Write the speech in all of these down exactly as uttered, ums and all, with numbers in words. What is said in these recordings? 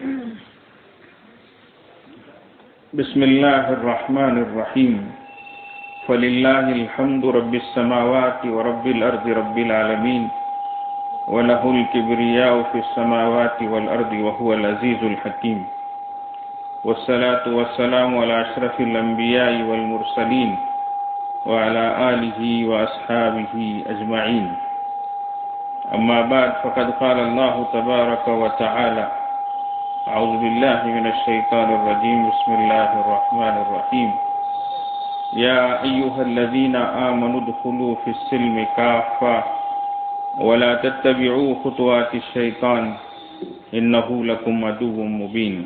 بسم الله الرحمن الرحيم فلله الحمد رب السماوات ورب الأرض رب العالمين وله الكبرياء في السماوات والأرض وهو العزيز الحكيم والصلاة والسلام على أشرف الأنبياء والمرسلين وعلى آله وأصحابه أجمعين. أما بعد فقد قال الله تبارك وتعالى: أعوذ بالله من الشيطان الرجيم بسم الله الرحمن الرحيم يا أيها الذين آمنوا ادخلوا في السلم كافة ولا تتبعوا خطوات الشيطان إنه لكم عدو مبين.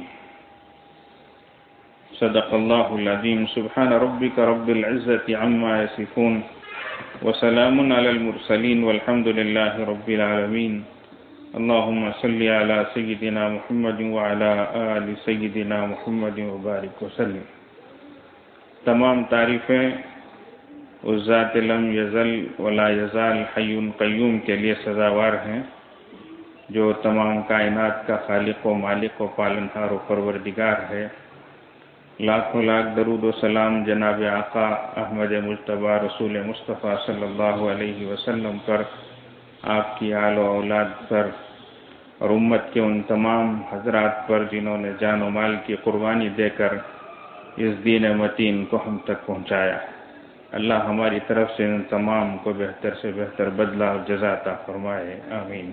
صدق الله العظيم. سبحان ربك رب العزة عما يصفون وسلام على المرسلين والحمد لله رب العالمين. اللهم صل على سيدنا محمد وعلى آل سيدنا محمد وبارك وسلم. تمام تعریفیں اس ذات لم یزل ولا یزال حی قیوم کے لیے سزاوار ہیں جو تمام کائنات کا خالق و مالک و پالنہار و پروردگار ہے. لاکھوں لاکھ درود و سلام جناب آقا احمد مجتبی رسول مصطفیٰ صلی اللہ علیہ وسلم پر، آپ کی آل و اولاد پر اور امت کے ان تمام حضرات پر جنہوں نے جان و مال کی قربانی دے کر اس دین متین کو ہم تک پہنچایا. اللہ ہماری طرف سے ان تمام کو بہتر سے بہتر بدلہ اور جزا عطا فرمائے. آمین.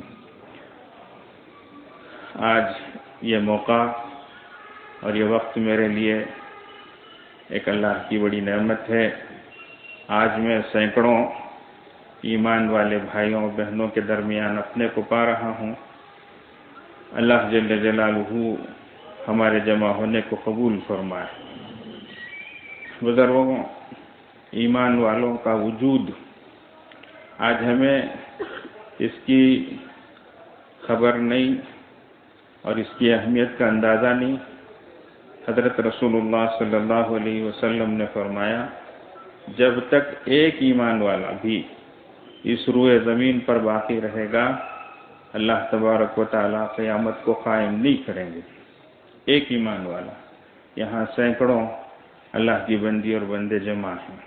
آج یہ موقع اور یہ وقت میرے لیے ایک اللہ کی بڑی نعمت ہے. آج میں سینکڑوں ایمان والے بھائیوں اور بہنوں کے درمیان اپنے کو پا رہا ہوں. اللہ جل جلالہ ہمارے جمع ہونے کو قبول فرمائے. بزرگوں، ایمان والوں کا وجود آج ہمیں اس کی خبر نہیں اور اس کی اہمیت کا اندازہ نہیں. حضرت رسول اللہ صلی اللہ علیہ وسلم نے فرمایا، جب تک ایک ایمان والا بھی اس روئے زمین پر باقی رہے گا اللہ تبارک و تعالیٰ قیامت کو قائم نہیں کریں گے. ایک ایمان والا. یہاں سینکڑوں اللہ کی بندی اور بندے جمع ہیں.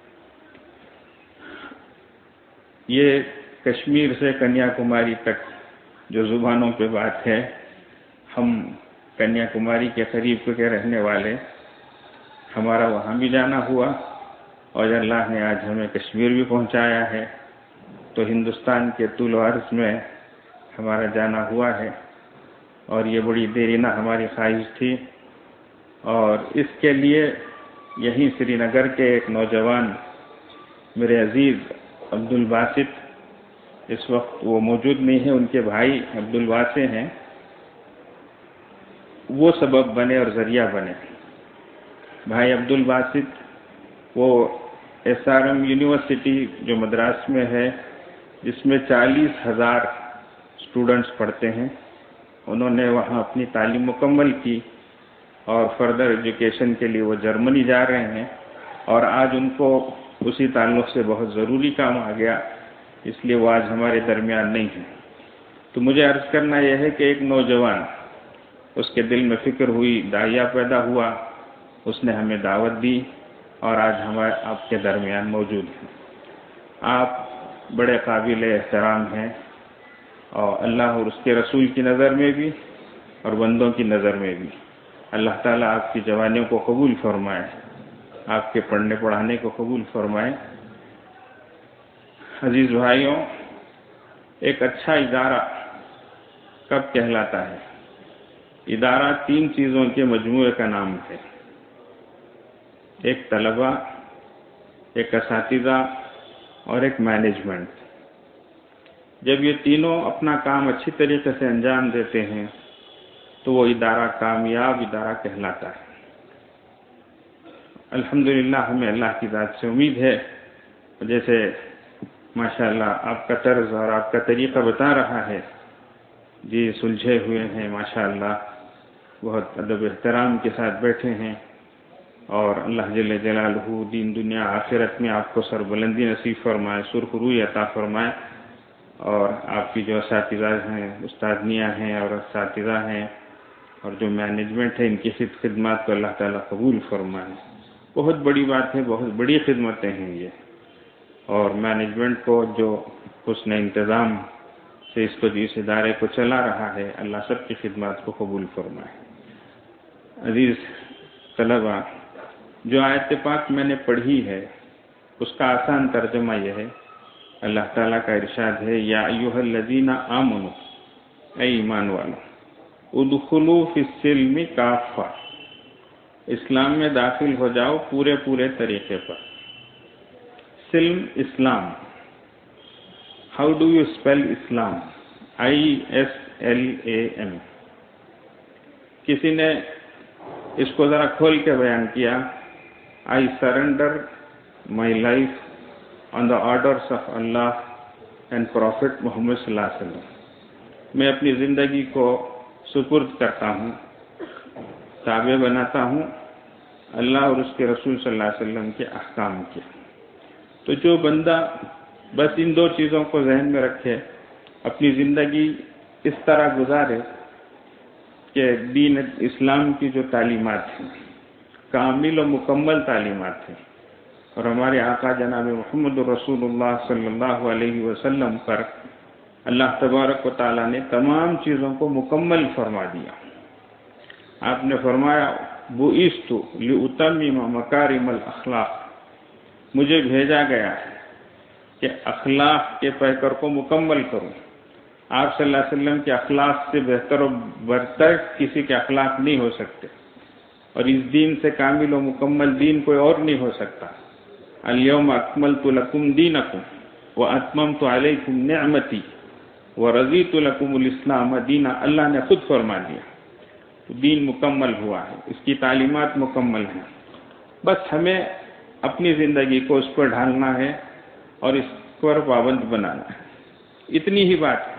یہ کشمیر سے کنیا کماری تک جو زبانوں پہ بات ہے، ہم کنیا کماری کے قریب کے رہنے والے، ہمارا وہاں بھی جانا ہوا اور اللہ نے آج ہمیں کشمیر بھی پہنچایا ہے، تو ہندوستان کے طول و عرض میں ہمارا جانا ہوا ہے اور یہ بڑی دیرینہ ہماری خواہش تھی. اور اس کے لیے یہیں سری نگر کے ایک نوجوان میرے عزیز عبد الباسط، اس وقت وہ موجود نہیں ہیں، ان کے بھائی عبد الواسع ہیں، وہ سبب بنے اور ذریعہ بنے. بھائی عبد الباسط وہ ایس آر ایم یونیورسٹی جو مدراس میں ہے، جس میں چالیس ہزار اسٹوڈنٹس پڑھتے ہیں، انہوں نے وہاں اپنی تعلیم مکمل کی اور فردر ایجوکیشن کے لیے وہ جرمنی جا رہے ہیں، اور آج ان کو اسی تعلق سے بہت ضروری کام آ گیا، اس لیے وہ آج ہمارے درمیان نہیں ہیں. تو مجھے عرض کرنا یہ ہے کہ ایک نوجوان، اس کے دل میں فکر ہوئی، داعیہ پیدا ہوا، اس نے ہمیں دعوت دی اور آج ہمارے آپ کے درمیان موجود ہیں. آپ بڑے قابل احترام ہیں اور اللہ اور اس کے رسول کی نظر میں بھی اور بندوں کی نظر میں بھی. اللہ تعالیٰ آپ کی جوانیوں کو قبول فرمائے، آپ کے پڑھنے پڑھانے کو قبول فرمائے. عزیز بھائیوں، ایک اچھا ادارہ کب کہلاتا ہے؟ ادارہ تین چیزوں کے مجموعے کا نام ہے. ایک طلبہ، ایک اساتذہ اور ایک مینجمنٹ. جب یہ تینوں اپنا کام اچھی طریقے سے انجام دیتے ہیں تو وہ ادارہ کامیاب ادارہ کہلاتا ہے. الحمدللہ ہمیں اللہ کی ذات سے امید ہے، جیسے ماشاءاللہ آپ کا طرز اور آپ کا طریقہ بتا رہا ہے، جی سلجھے ہوئے ہیں، ماشاءاللہ بہت ادب احترام کے ساتھ بیٹھے ہیں، اور اللہ جل جلالہ دین دنیا آخرت میں آپ کو سربلندی نصیب فرمائے، سرخ روئی عطا فرمائے. اور آپ کی جو اساتذہ ہیں، استادنیاں ہیں اور اساتذہ ہیں، اور جو مینجمنٹ ہے ان کی خدمات کو اللہ تعالیٰ قبول فرمائے. بہت بڑی بات ہے، بہت بڑی خدمتیں ہیں یہ، اور مینجمنٹ کو جو حسن انتظام سے اس کو اس ادارے کو چلا رہا ہے، اللہ سب کی خدمات کو قبول فرمائے. عزیز طلبہ، جو آیت پاک میں نے پڑھی ہے اس کا آسان ترجمہ یہ ہے، اللہ تعالیٰ کا ارشاد ہے، یا ایھا الذین آمنوا، اے ایمان والو، ادخلوا فی السلم کافہ، اسلام میں داخل ہو جاؤ پورے پورے طریقے پر. سلم اسلام. How do you spell Islam? I S L A M. کسی نے اس کو ذرا کھول کے بیان کیا، I surrender my life on the orders of Allah and prophet Muhammad صلی اللہ علیہ وسلم. میں اپنی زندگی کو سپرد کرتا ہوں، تابع بناتا ہوں اللہ اور اس کے رسول صلی اللہ علیہ وسلم کے احکام کے. تو جو بندہ بس ان دو چیزوں کو ذہن میں رکھے، اپنی زندگی اس طرح گزارے کہ دین اسلام کی جو تعلیمات ہیں کامل و مکمل تعلیمات ہیں، اور ہمارے آقا جناب محمد رسول اللہ صلی اللہ علیہ وسلم پر اللہ تبارک و تعالیٰ نے تمام چیزوں کو مکمل فرما دیا. آپ نے فرمایا، بُعِثْتُ لِأُتَمِّمَ مَكَارِمَ الْأَخْلَاقِ، مجھے بھیجا گیا ہے کہ اخلاق کے پیکر کو مکمل کروں. آپ صلی اللہ علیہ وسلم کے اخلاق سے بہتر و برتر کسی کے اخلاق نہیں ہو سکتے، اور اس دین سے کامل و مکمل دین کوئی اور نہیں ہو سکتا. اليوم اکملت لکم دینکم واتممت علیکم نعمتی ورضیت لکم الاسلام دینا. اللہ نے خود فرما دیا، دین مکمل ہوا ہے، اس کی تعلیمات مکمل ہیں. بس ہمیں اپنی زندگی کو اس پر ڈھالنا ہے اور اس پر پابند بنانا ہے. اتنی ہی بات ہے.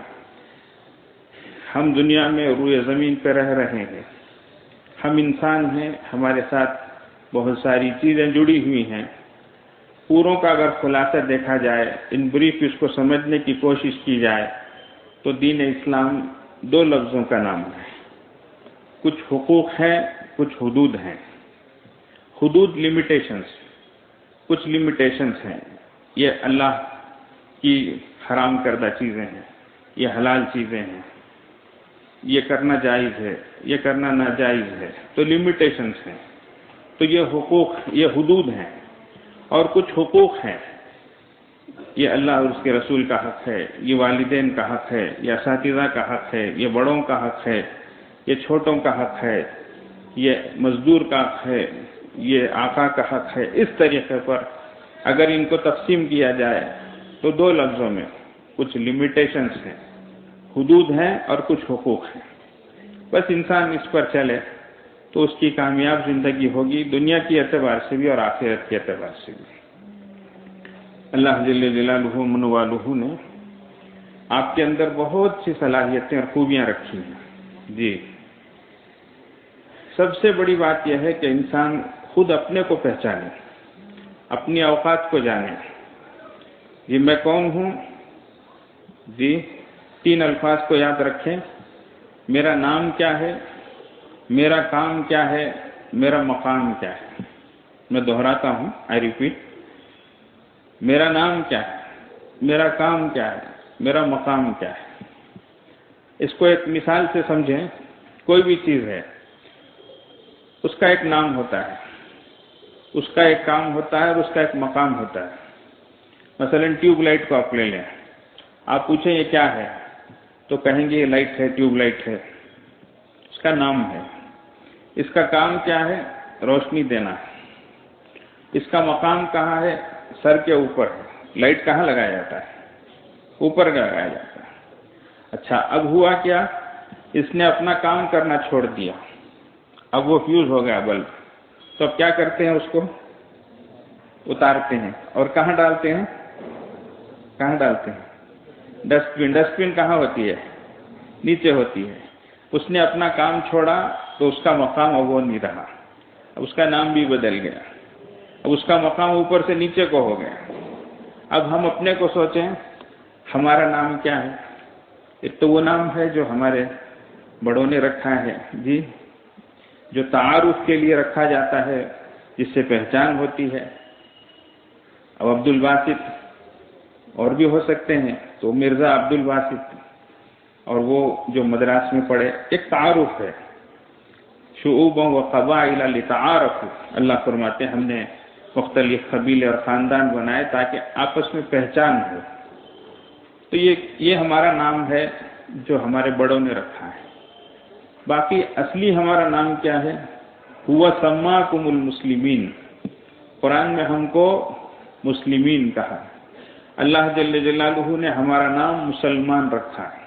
ہم دنیا میں روئے زمین پہ رہ رہے ہیں، ہم انسان ہیں، ہمارے ساتھ بہت ساری چیزیں جڑی ہوئی ہیں. پوروں کا اگر خلاصہ دیکھا جائے، ان بریف اس کو سمجھنے کی کوشش کی جائے تو دین اسلام دو لفظوں کا نام ہے. کچھ حقوق ہیں، کچھ حدود ہیں. حدود لمیٹیشنز، کچھ لمیٹیشنز ہیں. یہ اللہ کی حرام کردہ چیزیں ہیں، یہ حلال چیزیں ہیں، یہ کرنا جائز ہے، یہ کرنا ناجائز ہے، تو لمیٹیشنز ہیں. تو یہ حقوق، یہ حدود ہیں. اور کچھ حقوق ہیں، یہ اللہ اور اس کے رسول کا حق ہے، یہ والدین کا حق ہے، یہ اساتذہ کا حق ہے، یہ بڑوں کا حق ہے، یہ چھوٹوں کا حق ہے، یہ مزدور کا حق ہے، یہ آقا کا حق ہے. اس طریقے پر اگر ان کو تقسیم کیا جائے تو دو لفظوں میں کچھ لمیٹیشنز ہیں، حدود ہیں اور کچھ حقوق ہیں. بس انسان اس پر چلے تو اس کی کامیاب زندگی ہوگی، دنیا کے اعتبار سے بھی اور آخرت کے اعتبار سے بھی. اللہ جل جلالہ من والہ نے آپ کے اندر بہت سی صلاحیتیں اور خوبیاں رکھی ہیں. جی، سب سے بڑی بات یہ ہے کہ انسان خود اپنے کو پہچانے، اپنی اوقات کو جانے. جی میں کون ہوں؟ جی تین الفاظ کو یاد رکھیں. میرا نام کیا ہے، میرا کام کیا ہے، میرا مقام کیا ہے. میں دہراتا ہوں، آئی ریپیٹ. میرا نام کیا ہے، میرا کام کیا ہے، میرا مقام کیا ہے. اس کو ایک مثال سے سمجھیں. کوئی بھی چیز ہے، اس کا ایک نام ہوتا ہے، اس کا ایک کام ہوتا ہے اور اس کا ایک مقام ہوتا ہے. مثلا ٹیوب لائٹ کو آپ لے لیں. آپ پوچھیں یہ کیا ہے تو کہیں گے یہ لائٹ ہے، ٹیوب لائٹ ہے. اس کا نام ہے. اس کا کام کیا ہے؟ روشنی دینا ہے. اس کا مقام کہاں ہے؟ سر کے اوپر ہے. لائٹ کہاں لگایا جاتا ہے؟ اوپر لگایا جاتا ہے. اچھا، اب ہوا کیا؟ اس نے اپنا کام کرنا چھوڑ دیا، اب وہ فیوز ہو گیا بلب. تو اب کیا کرتے ہیں؟ اس کو اتارتے ہیں اور کہاں ڈالتے ہیں؟ کہاں ڈالتے ہیں؟ Dust bin. ڈسٹ بن کہاں ہوتی ہے؟ نیچے ہوتی ہے. اس نے اپنا کام چھوڑا تو اس کا مقام اب وہ نہیں رہا، اب اس کا نام بھی بدل گیا. اب اس کا مقام اوپر سے نیچے کو ہو گیا. اب ہم اپنے کو سوچیں ہمارا نام کیا ہے؟ ایک تو وہ نام ہے جو ہمارے بڑوں نے رکھا ہے جی، جو تعارف کے لیے رکھا جاتا ہے، جس سے پہچان ہوتی ہے. اب عبد الباسط اور بھی ہو سکتے ہیں، تو مرزا عبد الباسط، اور وہ جو مدراس میں پڑھے، ایک تعارف ہے. شعوبوں و قبائل لتعارفوا، اللہ فرماتے ہیں ہم نے مختلف قبیلے اور خاندان بنائے تاکہ آپس میں پہچان ہو. تو یہ یہ ہمارا نام ہے جو ہمارے بڑوں نے رکھا ہے. باقی اصلی ہمارا نام کیا ہے؟ هو سماکم المسلمین. قرآن میں ہم کو مسلمین کہا. اللہ جل جلالہ نے ہمارا نام مسلمان رکھا ہے.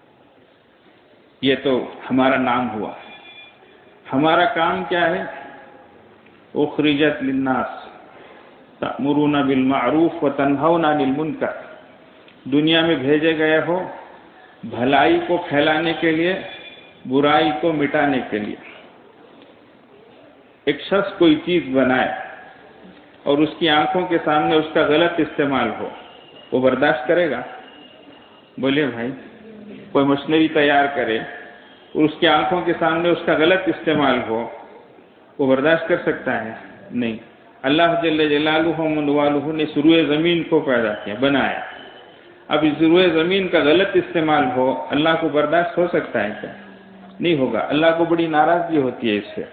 یہ تو ہمارا نام ہوا. ہمارا کام کیا ہے؟ اخرجت للناس تأمرون بالمعروف وتنہون عن المنکر. دنیا میں بھیجے گئے ہو بھلائی کو پھیلانے کے لیے، برائی کو مٹانے کے لیے. ایک شخص کوئی چیز بنائے اور اس کی آنکھوں کے سامنے اس کا غلط استعمال ہو، وہ برداشت کرے گا؟ بولے بھائی، کوئی مشینری تیار کرے اور اس کی آنکھوں کے سامنے اس کا غلط استعمال ہو، وہ برداشت کر سکتا ہے؟ نہیں. اللہ جل جلالہ منوالہ نے سروئے زمین کو پیدا کیا، بنایا. اب اس سروئے زمین کا غلط استعمال ہو، اللہ کو برداشت ہو سکتا ہے کیا؟ نہیں ہوگا. اللہ کو بڑی ناراضگی ہوتی ہے اس سے.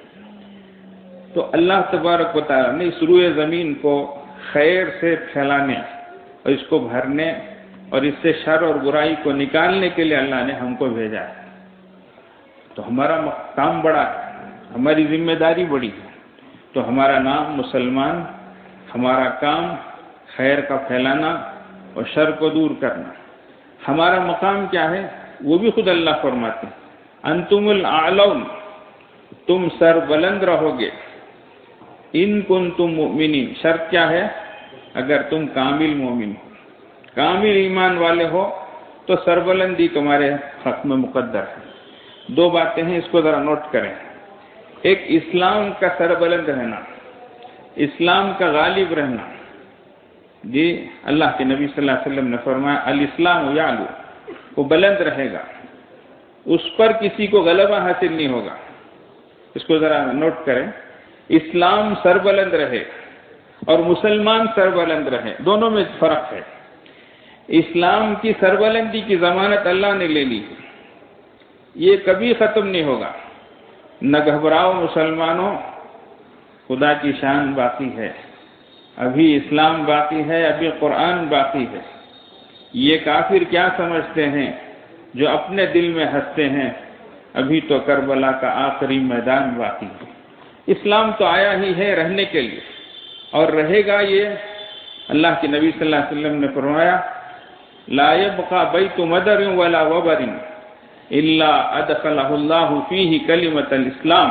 تو اللہ تبارک و تعالیٰ نے اس روئے زمین کو خیر سے پھیلانے اور اس کو بھرنے اور اس سے شر اور برائی کو نکالنے کے لیے اللہ نے ہم کو بھیجا ہے. تو ہمارا کام بڑا ہے، ہماری ذمہ داری بڑی ہے. تو ہمارا نام مسلمان، ہمارا کام خیر کا پھیلانا اور شر کو دور کرنا. ہمارا مقام کیا ہے؟ وہ بھی خود اللہ فرماتے ہیں انتم الاعلون، تم سر بلند رہو گے. ان کنتم مؤمنین، شرط کیا ہے؟ اگر تم کامل مومن ہو، کامل ایمان والے ہو تو سربلندی تمہارے حق میں مقدر ہے. دو باتیں ہیں، اس کو ذرا نوٹ کریں. ایک اسلام کا سربلند رہنا، اسلام کا غالب رہنا. جی اللہ کے نبی صلی اللہ علیہ وسلم نے فرمایا الاسلام یعلو، وہ بلند رہے گا، اس پر کسی کو غلبہ حاصل نہیں ہوگا. اس کو ذرا نوٹ کریں. اسلام سربلند رہے اور مسلمان سربلند رہے، دونوں میں فرق ہے. اسلام کی سربلندی کی ضمانت اللہ نے لے لی، یہ کبھی ختم نہیں ہوگا. نہ گھبراؤ مسلمانوں، خدا کی شان باقی ہے، ابھی اسلام باقی ہے، ابھی قرآن باقی ہے. یہ کافر کیا سمجھتے ہیں جو اپنے دل میں ہنستے ہیں، ابھی تو کربلا کا آخری میدان باقی ہے. اسلام تو آیا ہی ہے رہنے کے لیے اور رہے گا. یہ اللہ کے نبی صلی اللہ علیہ وسلم نے فرمایا لا يبقى بیت مدر ولا وبر الا ادخلہ اللہ فیہ کلمۃ الاسلام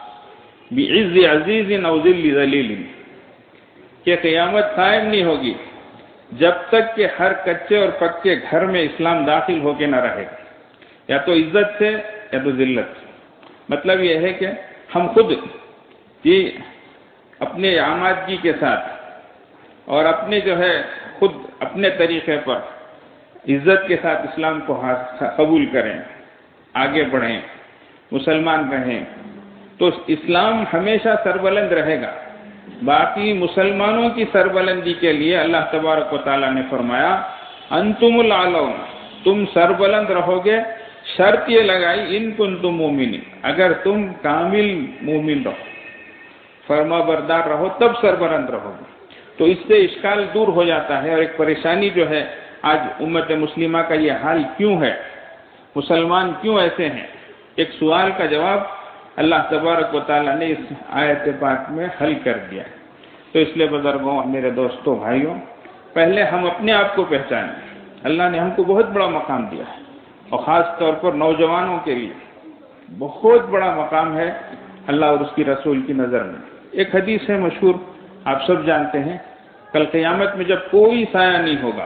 بعز عزیز او ذل ذلیل. کہ قیامت قائم نہیں ہوگی جب تک کہ ہر کچے اور پکے گھر میں اسلام داخل ہو کے نہ رہے گا، یا تو عزت سے یا تو ذلت سے. مطلب یہ ہے کہ ہم خود جی اپنے آمادگی کے ساتھ اور اپنے جو ہے خود اپنے طریقے پر عزت کے ساتھ اسلام کو قبول کریں، آگے بڑھیں، مسلمان رہیں، تو اسلام ہمیشہ سربلند رہے گا. باقی مسلمانوں کی سربلندی کے لیے اللہ تبارک و تعالیٰ نے فرمایا انتم الاعلون، تم سربلند رہو گے. شرط یہ لگائی ان کنتم مومنین، اگر تم کامل مومن رہو، فرما بردار رہو، تب سربلند رہو گے. تو اس سے اشکال دور ہو جاتا ہے. اور ایک پریشانی جو ہے آج امت مسلمہ کا یہ حال کیوں ہے، مسلمان کیوں ایسے ہیں، ایک سوال کا جواب اللہ تبارک و تعالیٰ نے اس آیت پاک میں حل کر دیا ہے. تو اس لیے بزرگوں، میرے دوستوں، بھائیوں، پہلے ہم اپنے آپ کو پہچانیں. اللہ نے ہم کو بہت بڑا مقام دیا ہے اور خاص طور پر نوجوانوں کے لیے بہت بڑا مقام ہے اللہ اور اس کی رسول کی نظر میں. ایک حدیث ہے مشہور، آپ سب جانتے ہیں، کل قیامت میں جب کوئی سایہ نہیں ہوگا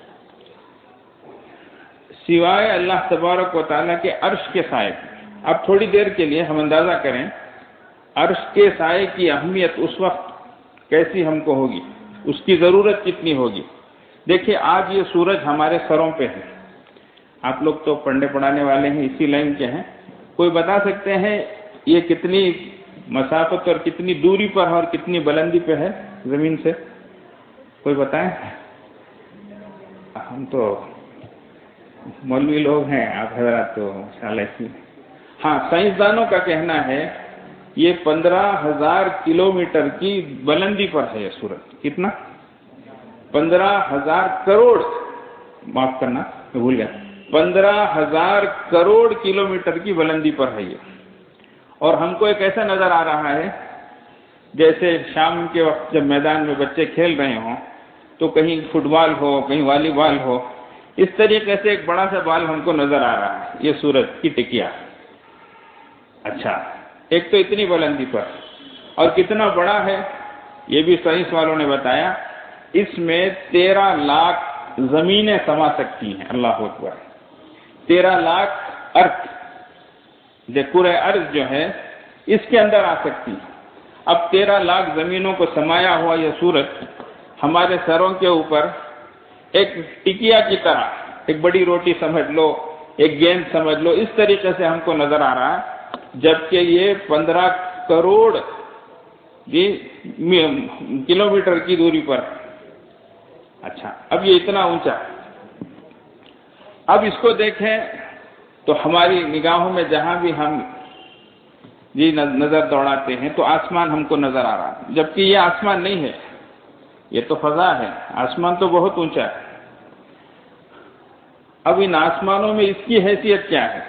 سوائے اللہ تبارک و تعالیٰ کے عرش کے سائے. اب تھوڑی دیر کے لیے ہم اندازہ کریں عرش کے سائے کی اہمیت اس وقت کیسی ہم کو ہوگی، اس کی ضرورت کتنی ہوگی. دیکھیے آج یہ سورج ہمارے سروں پہ ہے. آپ لوگ تو پڑھنے پڑھانے والے ہیں، اسی لائن کے ہیں. کوئی بتا سکتے ہیں یہ کتنی مسافت اور کتنی دوری پر اور کتنی بلندی پہ ہے زمین سے؟ کوئی بتائیں؟ ہم تو مولوی لوگ ہیں، آپ حضرات تو انشاءاللہ اس میں ہاں سائنسدانوں کا کہنا ہے یہ پندرہ ہزار کلو میٹر کی بلندی پر ہے یہ سورج۔ کتنا؟ پندرہ ہزار کروڑ، معاف کرنا میں بھول گیا، پندرہ ہزار کروڑ کلو میٹر کی بلندی پر ہے یہ۔ اور ہم کو ایک ایسا نظر آ رہا ہے جیسے شام کے وقت جب میدان میں بچے کھیل رہے ہوں تو کہیں فٹ بال ہو، کہیں والی بال ہو، اس طریقے سے ایک بڑا سا بال ہم کو نظر آ رہا ہے یہ سورج کی ٹکیا۔ اچھا، ایک تو اتنی بلندی پر، اور کتنا بڑا ہے یہ بھی سائنس والوں نے بتایا، اس میں تیرہ لاکھ زمینیں سما سکتی ہیں۔ اللہ اکبر، تیرہ لاکھ ارتھ، پورے ارض جو ہے اس کے اندر آ سکتی ہے۔ اب تیرہ لاکھ زمینوں کو سمایا ہوا یہ سورج ہمارے سروں کے اوپر ایک ٹکیا کی طرح، ایک بڑی روٹی سمجھ لو، ایک گیند سمجھ لو، اس طریقے سے ہم کو نظر آ رہا ہے، جبکہ یہ پندرہ کروڑ کلو میٹر کی دوری پر۔ اچھا، اب یہ اتنا اونچا، اب اس کو دیکھیں تو ہماری نگاہوں میں جہاں بھی ہم جی نظر دوڑاتے ہیں تو آسمان ہم کو نظر آ رہا ہے، جبکہ یہ آسمان نہیں ہے، یہ تو فضا ہے، آسمان تو بہت اونچا ہے۔ اب ان آسمانوں میں اس کی حیثیت کیا ہے؟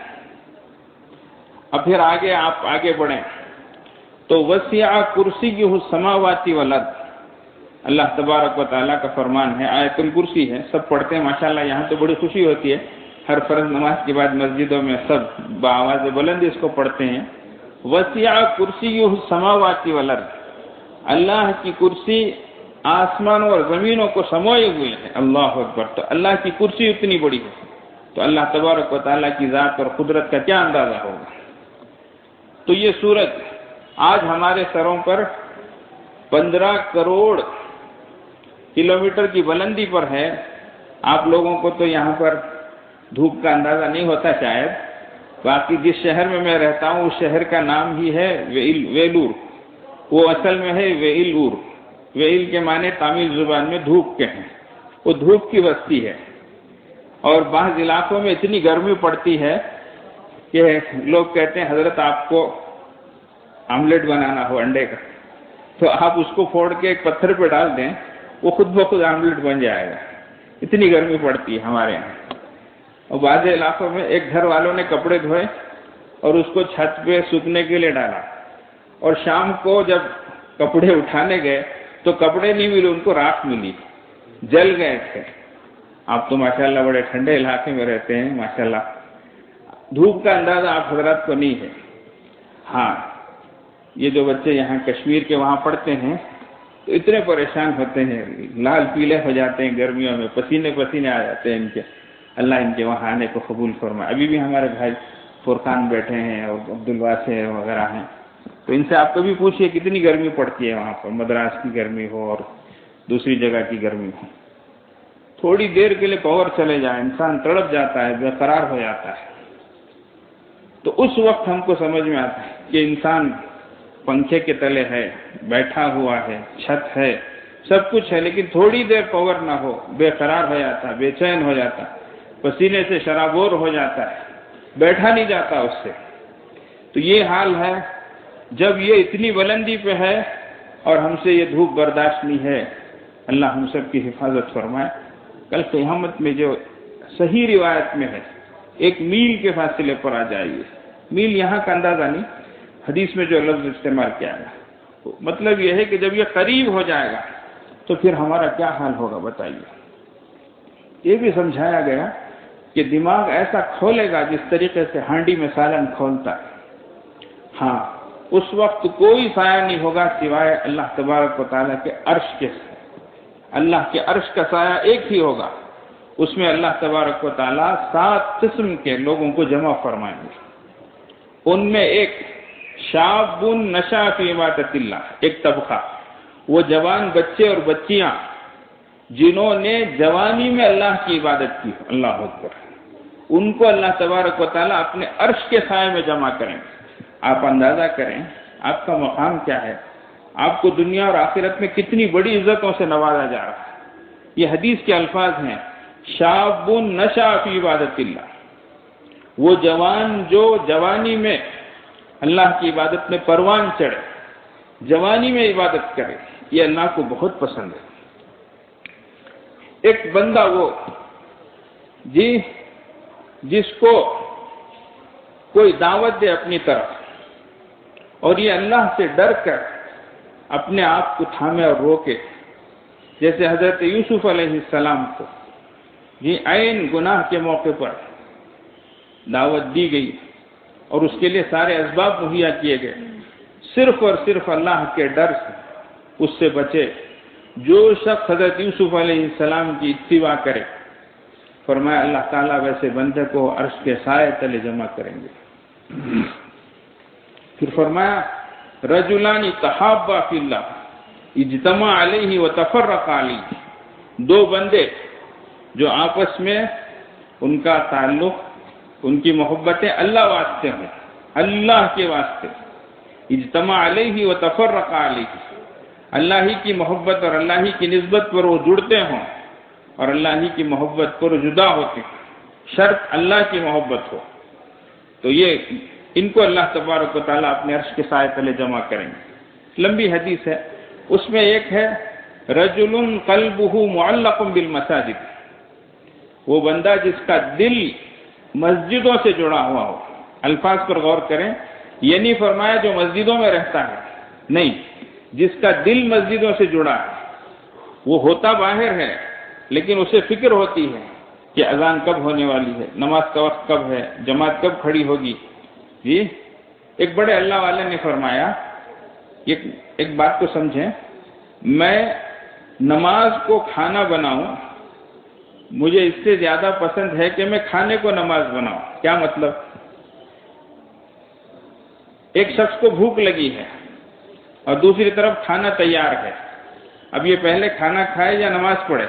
اب پھر آگے آپ آگے بڑھیں تو وسع کرسیہ السماوات والارض، اللہ تبارک و تعالیٰ کا فرمان ہے، آیت الکرسی ہے، سب پڑھتے ہیں ماشاءاللہ، یہاں تو بڑی خوشی ہوتی ہے، ہر فرض نماز کے بعد مسجدوں میں سب بآواز بلند اس کو پڑھتے ہیں۔ وسع کرسیہ السماوات والارض، اللہ کی کرسی آسمانوں اور زمینوں کو سموئے ہوئے ہے۔ اللہ اکبر، تو اللہ کی کرسی اتنی بڑی ہے تو اللہ تبارک و تعالیٰ کی ذات اور قدرت کا کیا اندازہ ہوگا۔ تو یہ سورج آج ہمارے سروں پر پندرہ کروڑ کلومیٹر کی بلندی پر ہے۔ آپ لوگوں کو تو یہاں پر دھوپ کا اندازہ نہیں ہوتا شاید، باقی جس شہر میں میں رہتا ہوں اس شہر کا نام ہی ہے ویلور، وہ اصل میں ہے ویلور، ویل کے معنی تامل زبان میں دھوپ کے ہیں، وہ دھوپ کی بستی ہے، اور بعض علاقوں میں اتنی گرمی پڑتی ہے کہ لوگ کہتے ہیں حضرت آپ کو آملیٹ بنانا ہو انڈے کا تو آپ اس کو پھوڑ کے ایک پتھر پہ ڈال دیں، وہ خود بخود آملیٹ بن جائے گا، اتنی گرمی پڑتی ہے ہمارے یہاں۔ اور بعض علاقوں میں ایک گھر والوں نے کپڑے دھوئے اور اس کو چھت پہ سوکھنے کے لیے ڈالا، اور شام کو جب کپڑے اٹھانے گئے تو کپڑے نہیں ملے، ان کو راکھ ملی، جل گئے تھے۔ آپ تو ماشاءاللہ بڑے ٹھنڈے علاقے میں رہتے ہیں ماشاءاللہ، دھوپ کا اندازہ آپ حضرات کو نہیں ہے۔ ہاں، یہ جو بچے یہاں کشمیر کے وہاں پڑھتے ہیں تو اتنے پریشان ہوتے ہیں، لال پیلے ہو جاتے ہیں گرمیوں میں، پسینے پسینے آ جاتے ہیں ان کے۔ اللہ ان کے وہاں آنے کو قبول فرمائے۔ ابھی بھی ہمارے بھائی فرقان بیٹھے ہیں اور عبدالواسع وغیرہ ہیں، تو ان سے آپ کبھی پوچھئے کتنی گرمی پڑتی ہے وہاں پر، مدراس کی گرمی ہو اور دوسری جگہ کی گرمی ہو، تھوڑی دیر کے لیے پاور چلے جائے انسان تڑپ جاتا ہے، بے قرار ہو جاتا ہے۔ تو اس وقت ہم کو سمجھ میں آتا ہے کہ انسان پنکھے کے تلے ہے، بیٹھا ہوا ہے، چھت ہے، سب کچھ ہے، لیکن تھوڑی دیر پاور نہ ہو بے قرار ہو جاتا ہے، بے چین ہو جاتا ہے، پسینے سے شرابور ہو جاتا ہے، بیٹھا نہیں جاتا اس سے۔ تو یہ حال ہے جب یہ اتنی بلندی پہ ہے اور ہم سے یہ دھوپ برداشت نہیں ہے۔ اللہ ہم سب کی حفاظت فرمائے۔ کل قیامت میں جو صحیح روایت میں ہے ایک میل کے فاصلے پر آ جائیے، میل یہاں کا اندازہ نہیں، حدیث میں جو لفظ استعمال کیا گیا مطلب یہ ہے کہ جب یہ قریب ہو جائے گا تو پھر ہمارا کیا حال ہوگا بتائیے۔ یہ بھی سمجھایا گیا کہ دماغ ایسا کھولے گا جس طریقے سے ہانڈی میں سالن کھولتا ہے۔ ہاں، اس وقت کوئی سایہ نہیں ہوگا سوائے اللہ تبارک و تعالیٰ کے عرش کے، اللہ کے عرش کا سایہ ایک ہی ہوگا، اس میں اللہ تبارک و تعالیٰ سات قسم کے لوگوں کو جمع فرمائیں گے۔ ان میں ایک شاب نشا فی عبادت اللہ، ایک طبقہ، وہ جوان بچے اور بچیاں جنہوں نے جوانی میں اللہ کی عبادت کی، اللہ اکبر، ان کو اللہ تبارک و تعالیٰ اپنے عرش کے سائے میں جمع کریں گے۔ آپ اندازہ کریں آپ کا مقام کیا ہے، آپ کو دنیا اور آخرت میں کتنی بڑی عزتوں سے نوازا جا رہا ہے۔ یہ حدیث کے الفاظ ہیں، شاب نشأ فی عبادت اللہ، وہ جوان جو جوانی میں اللہ کی عبادت میں پروان چڑھے، جوانی میں عبادت کرے، یہ اللہ کو بہت پسند ہے۔ ایک بندہ وہ جی جس کو کوئی دعوت دے اپنی طرف اور یہ اللہ سے ڈر کر اپنے آپ کو تھامے اور روکے، جیسے حضرت یوسف علیہ السلام کو جی عین گناہ کے موقع پر دعوت دی گئی اور اس کے لیے سارے اسباب مہیا کیے گئے، صرف اور صرف اللہ کے ڈر سے اس سے بچے۔ جو شخص حضرت یوسف علیہ السلام کی اتباع کرے، فرمایا اللہ تعالیٰ ویسے بندے کو عرش کے سائے تلے جمع کریں گے۔ پھر فرمایا رجلان تحابا فی اللہ اجتمع علیہ وتفرقا علیہ، دو بندے جو آپس میں ان کا تعلق، ان کی محبتیں اللہ واسطے ہوں، اللہ کے واسطے، اجتماع علیہ وتفرقا علیہ، اللہ ہی کی محبت اور اللہ ہی کی نسبت پر وہ جڑتے ہوں اور اللہ ہی کی محبت پر جدا ہوتے ہیں، شرط اللہ کی محبت ہو، تو یہ ان کو اللہ تبارک و تعالیٰ اپنے عرش کے سائے تلے جمع کریں گے۔ لمبی حدیث ہے، اس میں ایک ہے رجل قلبہ معلق بالمساجد، وہ بندہ جس کا دل مسجدوں سے جڑا ہوا ہو۔ الفاظ پر غور کریں، یہ نہیں فرمایا جو مسجدوں میں رہتا ہے، نہیں، جس کا دل مسجدوں سے جڑا ہے، وہ ہوتا باہر ہے لیکن اسے فکر ہوتی ہے کہ اذان کب ہونے والی ہے، نماز کا وقت کب ہے، جماعت کب کھڑی ہوگی۔ جی ایک بڑے اللہ والے نے فرمایا، ایک بات کو سمجھیں، میں نماز کو کھانا بناؤں، مجھے اس سے زیادہ پسند ہے کہ میں کھانے کو نماز بناؤں۔ کیا مطلب؟ ایک شخص کو بھوک لگی ہے اور دوسری طرف کھانا تیار ہے، اب یہ پہلے کھانا کھائے یا نماز پڑھے؟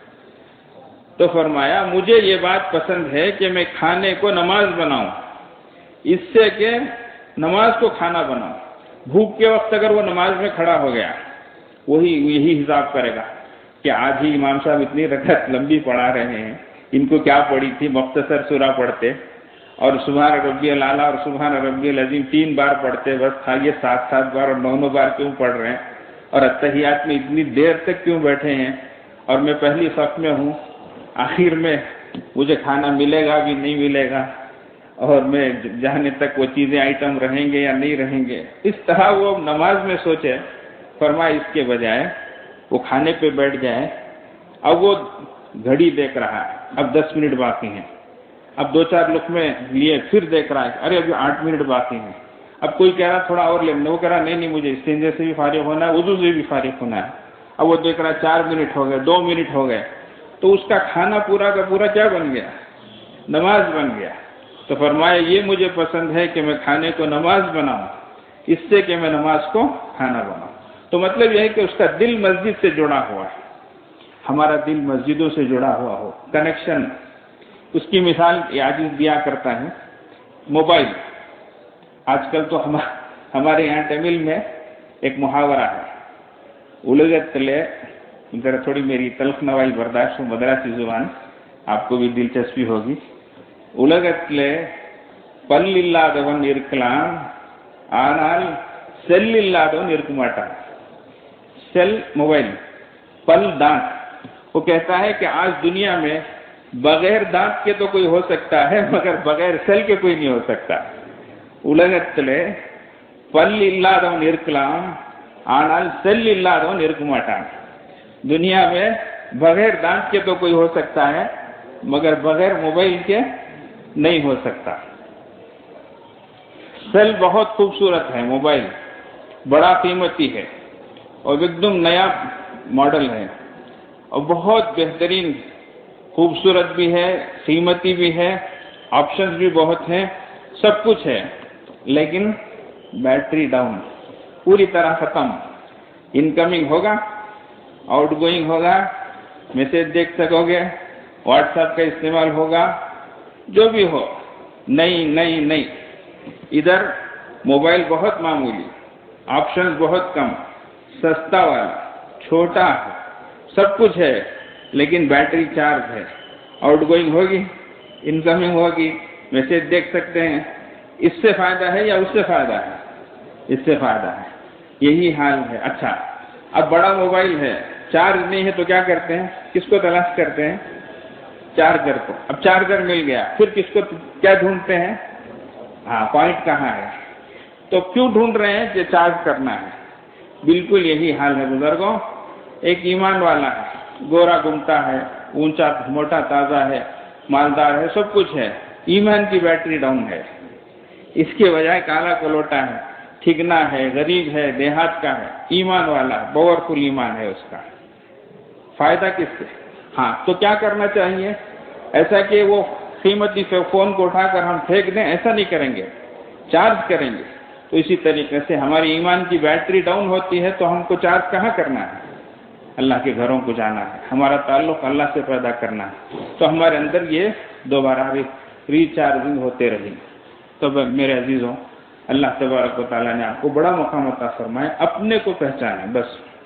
تو فرمایا مجھے یہ بات پسند ہے کہ میں کھانے کو نماز بناؤں اس سے کہ نماز کو کھانا بناؤں۔ بھوک کے وقت اگر وہ نماز میں کھڑا ہو گیا، وہی یہی حساب کرے گا کہ آج ہی امام صاحب اتنی رکعت لمبی پڑھا رہے ہیں، ان کو کیا پڑھی تھی، مختصر سورہ پڑھتے اور سبحان ربی الاعلیٰ اور سبحان ربی العظیم تین بار پڑھتے، بس یہ سات سات بار اور نو نو بار کیوں پڑھ رہے ہیں، اور اتحیات میں اتنی دیر تک کیوں بیٹھے ہیں، اور میں پہلی صف میں ہوں، آخر میں مجھے کھانا ملے گا بھی نہیں ملے گا، اور میں جانے تک وہ چیزیں آئٹم رہیں گے یا نہیں رہیں گے، اس طرح وہ نماز میں سوچے۔ فرمایا اس کے بجائے وہ کھانے پہ بیٹھ جائے، اب وہ گھڑی دیکھ رہا ہے، اب دس منٹ باقی ہیں، اب دو چار لقمے لیے پھر دیکھ رہا ہے، ارے ابھی آٹھ منٹ باقی ہیں، اب کوئی کہہ رہا تھوڑا اور لینا، وہ کہہ رہا نہیں نہیں مجھے استنجے سے بھی فارغ ہونا ہے، وضو سے بھی فارغ ہونا ہے، اب وہ دیکھ رہا چار منٹ ہو گئے، دو منٹ ہو گئے، تو اس کا کھانا پورا کا پورا کیا بن گیا؟ نماز بن گیا۔ تو فرمایا یہ مجھے پسند ہے کہ میں کھانے کو نماز بناؤں اس سے کہ میں نماز کو کھانا بناؤں۔ تو مطلب یہ ہے کہ اس کا دل مسجد سے جڑا ہوا ہے، ہمارا دل مسجدوں سے جڑا ہوا ہو، کنیکشن۔ اس کی مثال عاجز دیا کرتا ہے موبائل۔ آج کل تو ہمارے یہاں تمل میں ایک محاورہ ہے، الگت لے، ذرا تھوڑی میری تلخ نوائی برداشت ہو، مدراسی زبان، آپ کو بھی دلچسپی ہوگی۔ الگت لے پل اللادون ارکلام آنال سیل اللادون ارکماٹا، سیل موبائل، پل دانت۔ وہ کہتا ہے کہ آج دنیا میں بغیر دانت کے تو کوئی ہو سکتا ہے مگر بغیر سیل کے کوئی نہیں ہو سکتا۔ الگت لے پل اللادون ارکلام آنال سیل اللادون ارکماٹا، دنیا میں بغیر دانت کے تو کوئی ہو سکتا ہے مگر بغیر موبائل کے نہیں ہو سکتا۔ سیل بہت خوبصورت ہے، موبائل بڑا قیمتی ہے اور ایک دم نیا ماڈل ہے اور بہت بہترین، خوبصورت بھی ہے، قیمتی بھی ہے، آپشنز بھی بہت ہیں، سب کچھ ہے، لیکن بیٹری ڈاؤن، پوری طرح ختم۔ انکمنگ ہوگا، آؤٹ گوئنگ ہوگا، میسج دیکھ سکو گے، واٹس ایپ کا استعمال ہوگا، جو بھی ہو، نہیں نہیں نہیں، ادھر موبائل بہت معمولی، آپشن بہت کم، سستا والا، چھوٹا ہے، سب کچھ ہے، لیکن بیٹری چارج ہے، آؤٹ گوئنگ ہوگی، انکمنگ ہوگی، میسج دیکھ سکتے ہیں۔ اس سے فائدہ ہے یا اس سے فائدہ ہے؟ اس سے فائدہ ہے، یہی حال ہے۔ اچھا، اب بڑا موبائل ہے، چارج نہیں ہے تو کیا کرتے ہیں؟ کس کو تلاش کرتے ہیں؟ چارجر کو۔ اب چارجر مل گیا، پھر کس کو کیا ڈھونڈتے ہیں؟ ہاں، پوائنٹ کہاں ہے؟ تو کیوں ڈھونڈ رہے ہیں کہ چارج کرنا ہے؟ بالکل یہی حال ہے بزرگوں۔ ایک ایمان والا ہے، گورا گھومتا ہے، اونچا موٹا تازہ ہے، مالدار ہے، سب کچھ ہے، ایمان کی بیٹری ڈاؤن ہے، اس کے بجائے کالا کلوٹا ہے، ٹھگنا ہے، غریب ہے، دیہات کا ہے، ایمان والا ہے، باورفل ایمان ہے اس کا، فائدہ کس سے؟ ہاں، تو کیا کرنا چاہیے؟ ایسا کہ وہ قیمتی فون کو اٹھا کر ہم پھینک دیں، ایسا نہیں کریں گے، چارج کریں گے۔ تو اسی طریقے سے ہماری ایمان کی بیٹری ڈاؤن ہوتی ہے تو ہم کو چارج کہاں کرنا ہے؟ اللہ کے گھروں کو جانا ہے، ہمارا تعلق اللہ سے پیدا کرنا ہے، تو ہمارے اندر یہ دوبارہ ریچارجنگ ہوتے رہی۔ تو میرے عزیزوں، اللہ تبارک و تعالیٰ نے آپ کو بڑا مقام عطا فرمایا، اپنے کو پہچانے، بس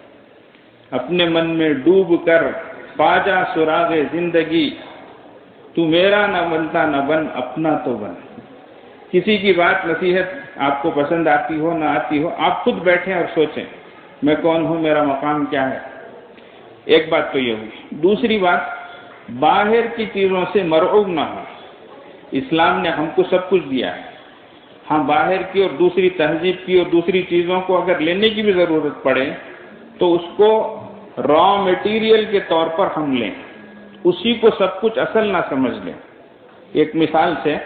اپنے من میں ڈوب کر پا جا سراغ زندگی، تو میرا نہ بنتا نہ بن اپنا تو بن۔ کسی کی بات نصیحت آپ کو پسند آتی ہو نہ آتی ہو، آپ خود بیٹھیں اور سوچیں میں کون ہوں، میرا مقام کیا ہے۔ ایک بات تو یہ ہوئی۔ دوسری بات، باہر کی چیزوں سے مرعوب نہ ہو۔ اسلام نے ہم کو سب کچھ دیا ہے، ہم باہر کی اور دوسری تہذیب کی اور دوسری چیزوں کو اگر لینے کی بھی ضرورت پڑے تو اس کو را میٹیریل کے طور پر ہم لیں، اسی کو سب کچھ اصل نہ سمجھ لیں۔ ایک مثال سے،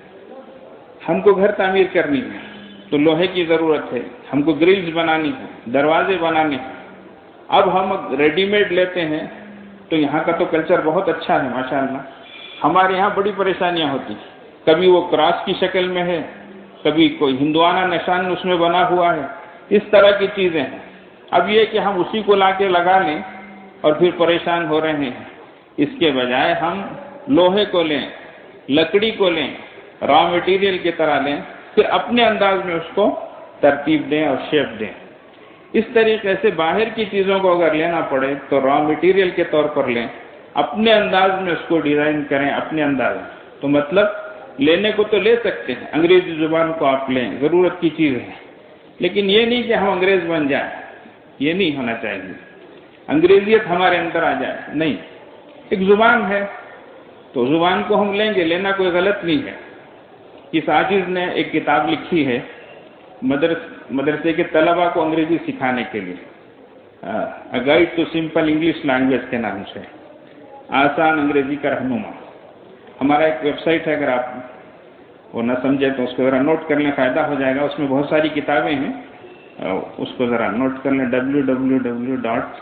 ہم کو گھر تعمیر کرنی ہے تو لوہے کی ضرورت ہے، ہم کو گرلز بنانی ہے، دروازے بنانے ہیں۔ اب ہم ریڈی میڈ لیتے ہیں تو یہاں کا تو کلچر بہت اچھا ہے ماشاءاللہ، ہمارے یہاں بڑی پریشانیاں ہوتی، کبھی وہ کراس کی شکل میں ہے، کبھی کوئی ہندوانہ نشان اس میں بنا ہوا ہے، اس طرح کی چیزیں ہیں۔ اب یہ کہ ہم اسی کو لا کے لگا لیں اور پھر پریشان ہو رہے ہیں، اس کے بجائے ہم لوہے کو لیں، لکڑی کو لیں، را مٹیریل کی طرح لیں، پھر اپنے انداز میں اس کو ترتیب دیں اور شیپ دیں۔ اس طریقے سے باہر کی چیزوں کو اگر لینا پڑے تو را مٹیریل کے طور پر لیں، اپنے انداز میں اس کو ڈیزائن کریں، اپنے انداز میں۔ تو مطلب لینے کو تو لے سکتے ہیں، انگریزی زبان کو آپ لیں، ضرورت کی چیز ہے، لیکن یہ نہیں کہ ہم انگریز بن جائیں، یہ نہیں ہونا چاہیے، انگریزیت ہمارے اندر آ جائے، نہیں۔ ایک زبان ہے تو زبان کو ہم لیں گے، لینا کوئی غلط نہیں ہے۔ اس عاجز نے ایک کتاب لکھی ہے مدرس مدرسے کے طلباء کو انگریزی سکھانے کے لیے، a guide to simple English language کے نام سے، آسان انگریزی کا رہنما۔ ہمارا ایک ویب سائٹ ہے، اگر آپ وہ نہ سمجھے تو اس کو ذرا نوٹ کر لیں، فائدہ ہو جائے گا، اس میں بہت ساری کتابیں ہیں، اس کو ذرا نوٹ کر لیں، ڈبلیو ڈبلیو ڈبلیو ڈاٹ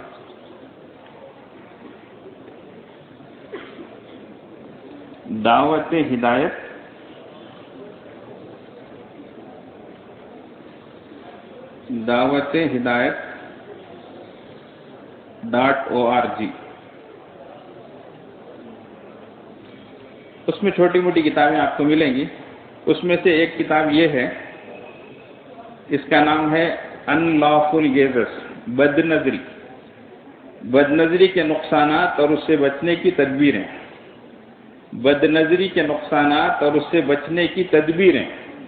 دعوت ہدایت دعوت ہدایت ڈاٹ او آر جی۔ اس میں چھوٹی موٹی کتابیں آپ کو ملیں گی، اس میں سے ایک کتاب یہ ہے، اس کا نام ہے ان لافل گیزز، بد نظری بد نظری کے نقصانات اور اس سے بچنے کی تدبیریں، بد نظری کے نقصانات اور اس سے بچنے کی تدبیریں۔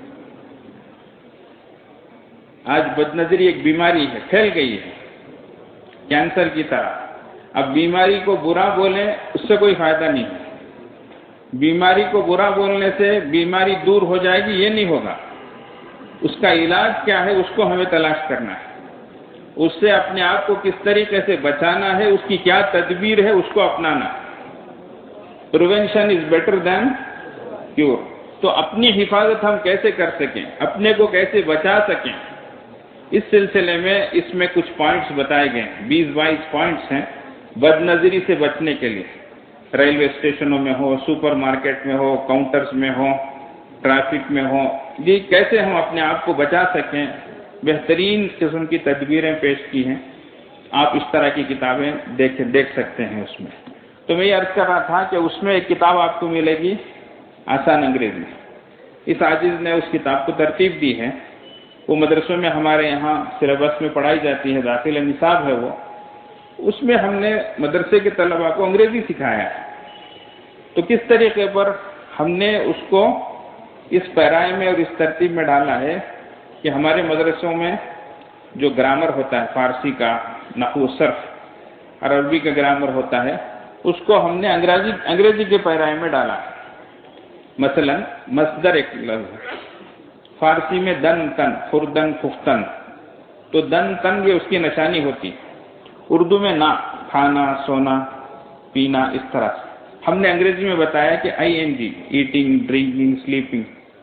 آج بد نظری ایک بیماری ہے، پھیل گئی ہے کینسر کی طرح۔ اب بیماری کو برا بولیں اس سے کوئی فائدہ نہیں ہے، بیماری کو برا بولنے سے بیماری دور ہو جائے گی یہ نہیں ہوگا، اس کا علاج کیا ہے اس کو ہمیں تلاش کرنا ہے، اس سے اپنے آپ کو کس طریقے سے بچانا ہے، اس کی کیا تدبیر ہے، اس کو اپنانا ہے۔ Prevention is better than cure. تو اپنی حفاظت ہم کیسے کر سکیں، اپنے کو کیسے بچا سکیں، اس سلسلے میں اس میں کچھ پوائنٹس بتائے گئے ہیں، بیس بائیس پوائنٹس ہیں بد نظری سے بچنے کے لیے۔ ریلوے اسٹیشنوں میں ہو، سپر مارکیٹ میں ہو، کاؤنٹرز میں ہو، ٹریفک میں ہو، یہ کیسے ہم اپنے آپ کو بچا سکیں، بہترین قسم کی تدبیریں پیش کی ہیں۔ آپ اس طرح کی کتابیں دیکھ دیکھ سکتے ہیں اس میں۔ تو میں یہ عرض کر رہا تھا کہ اس میں ایک کتاب آپ کو ملے گی آسان انگریزی. اس عاجز نے اس کتاب کو ترتیب دی ہے. وہ مدرسوں میں ہمارے یہاں سلیبس میں پڑھائی جاتی ہے، داخل نصاب ہے وہ. اس میں ہم نے مدرسے کے طلباء کو انگریزی سکھایا ہے. تو کس طریقے پر ہم نے اس کو اس پیرائے میں اور اس ترتیب میں ڈالا ہے کہ ہمارے مدرسوں میں جو گرامر ہوتا ہے فارسی کا، نحو صرف، عربی کا گرامر ہوتا ہے، اس کو ہم نے انگریزی انگریزی کے پیرائے میں ڈالا. مثلا مصدر ایک لفظ ہے فارسی میں دن تن، خوردن خفتن، تو دن تن یہ اس کی نشانی ہوتی. اردو میں نا، کھانا، سونا، پینا، اس طرح سے. ہم نے انگریزی میں بتایا کہ I N G, eating, drinking, sleeping.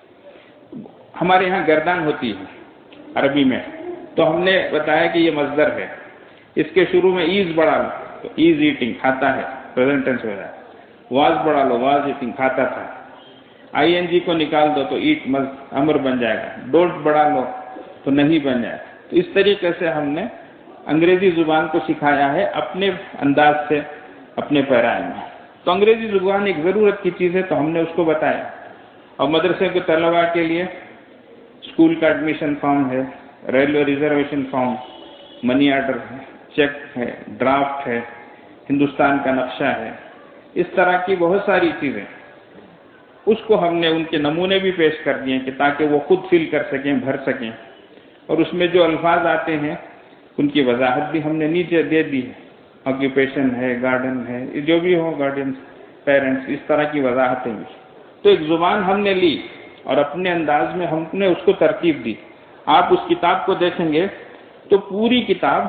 ہمارے یہاں گردان ہوتی ہے عربی میں، تو ہم نے بتایا کہ یہ مصدر ہے. اس کے شروع میں ایز بڑھا لو تو ایز ایٹنگ، کھاتا ہے، پریزنٹ ٹینس ہو جائے. واز بڑھا لو، واز ایٹنگ، کھاتا تھا. آئی این جی کو نکال دو تو ایٹ امر بن جائے گا. ڈونٹ بڑھا لو تو نہیں بن جائے. تو اس طریقے سے ہم نے انگریزی زبان کو سکھایا ہے اپنے انداز سے، اپنے پیرائے میں. تو انگریزی زبان ایک ضرورت کی چیز ہے، تو ہم نے اس کو بتایا. اور مدرسے کے طلباء کے لیے اسکول کا ایڈمیشن فارم ہے، railway reservation form, money order ہے، چیک ہے، ڈرافٹ ہے، ہندوستان کا نقشہ ہے، اس طرح کی بہت ساری چیزیں. اس کو ہم نے ان کے نمونے بھی پیش کر دیے کہ تاکہ وہ خود فل کر سکیں، بھر سکیں. اور اس میں جو الفاظ آتے ہیں ان کی وضاحت بھی ہم نے نیچے دے دی ہے. آکیوپیشن ہے، گارڈن ہے، جو بھی ہو، گارڈینس، پیرنٹس، اس طرح کی وضاحتیں بھی. تو ایک زبان ہم نے لی اور اپنے انداز میں ہم نے اس کو ترتیب دی. آپ اس کتاب کو دیکھیں گے تو پوری کتاب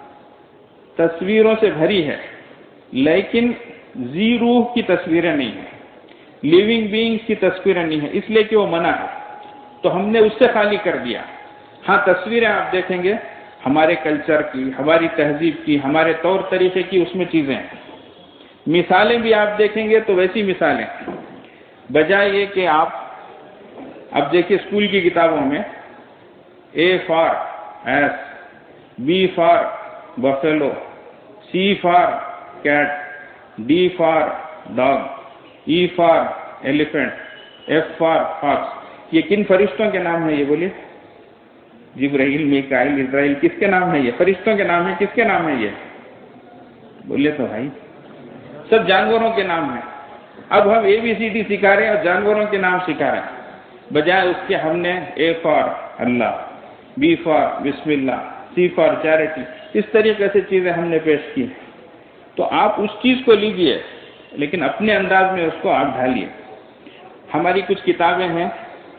تصویروں سے بھری ہے، لیکن ذی روح کی تصویریں نہیں ہیں، لیونگ بینگز کی تصویریں نہیں ہیں، اس لیے کہ وہ منع ہے. تو ہم نے اس سے خالی کر دیا. ہاں تصویریں آپ دیکھیں گے ہمارے کلچر کی، ہماری تہذیب کی، ہمارے طور طریقے کی اس میں چیزیں ہیں. مثالیں بھی آپ دیکھیں گے تو ویسی مثالیں، بجائے یہ کہ آپ اب دیکھیے اسکول کی کتابوں میں A for ace, B for buffalo, C for cat, D for dog, E for elephant, F for fox. یہ کن فرشتوں کے نام ہیں یہ بولیے؟ جبرائیل، میکائیل، اسرائیل، کس کے نام ہے یہ؟ فرشتوں کے نام ہیں. کس کے نام ہے یہ بولے تو بھائی؟ سب جانوروں کے نام ہیں. اب ہم اے بی سی ڈی سکھا رہے ہیں اور جانوروں کے نام سکھا رہے ہیں. بجائے اس کے ہم نے A for Allah, B for Bismillah, C for charity, اس طریقے سے چیزیں ہم نے پیش کی. تو آپ اس چیز کو لیجئے لیکن اپنے انداز میں اس کو آپ ڈھالیے. ہماری کچھ کتابیں ہیں،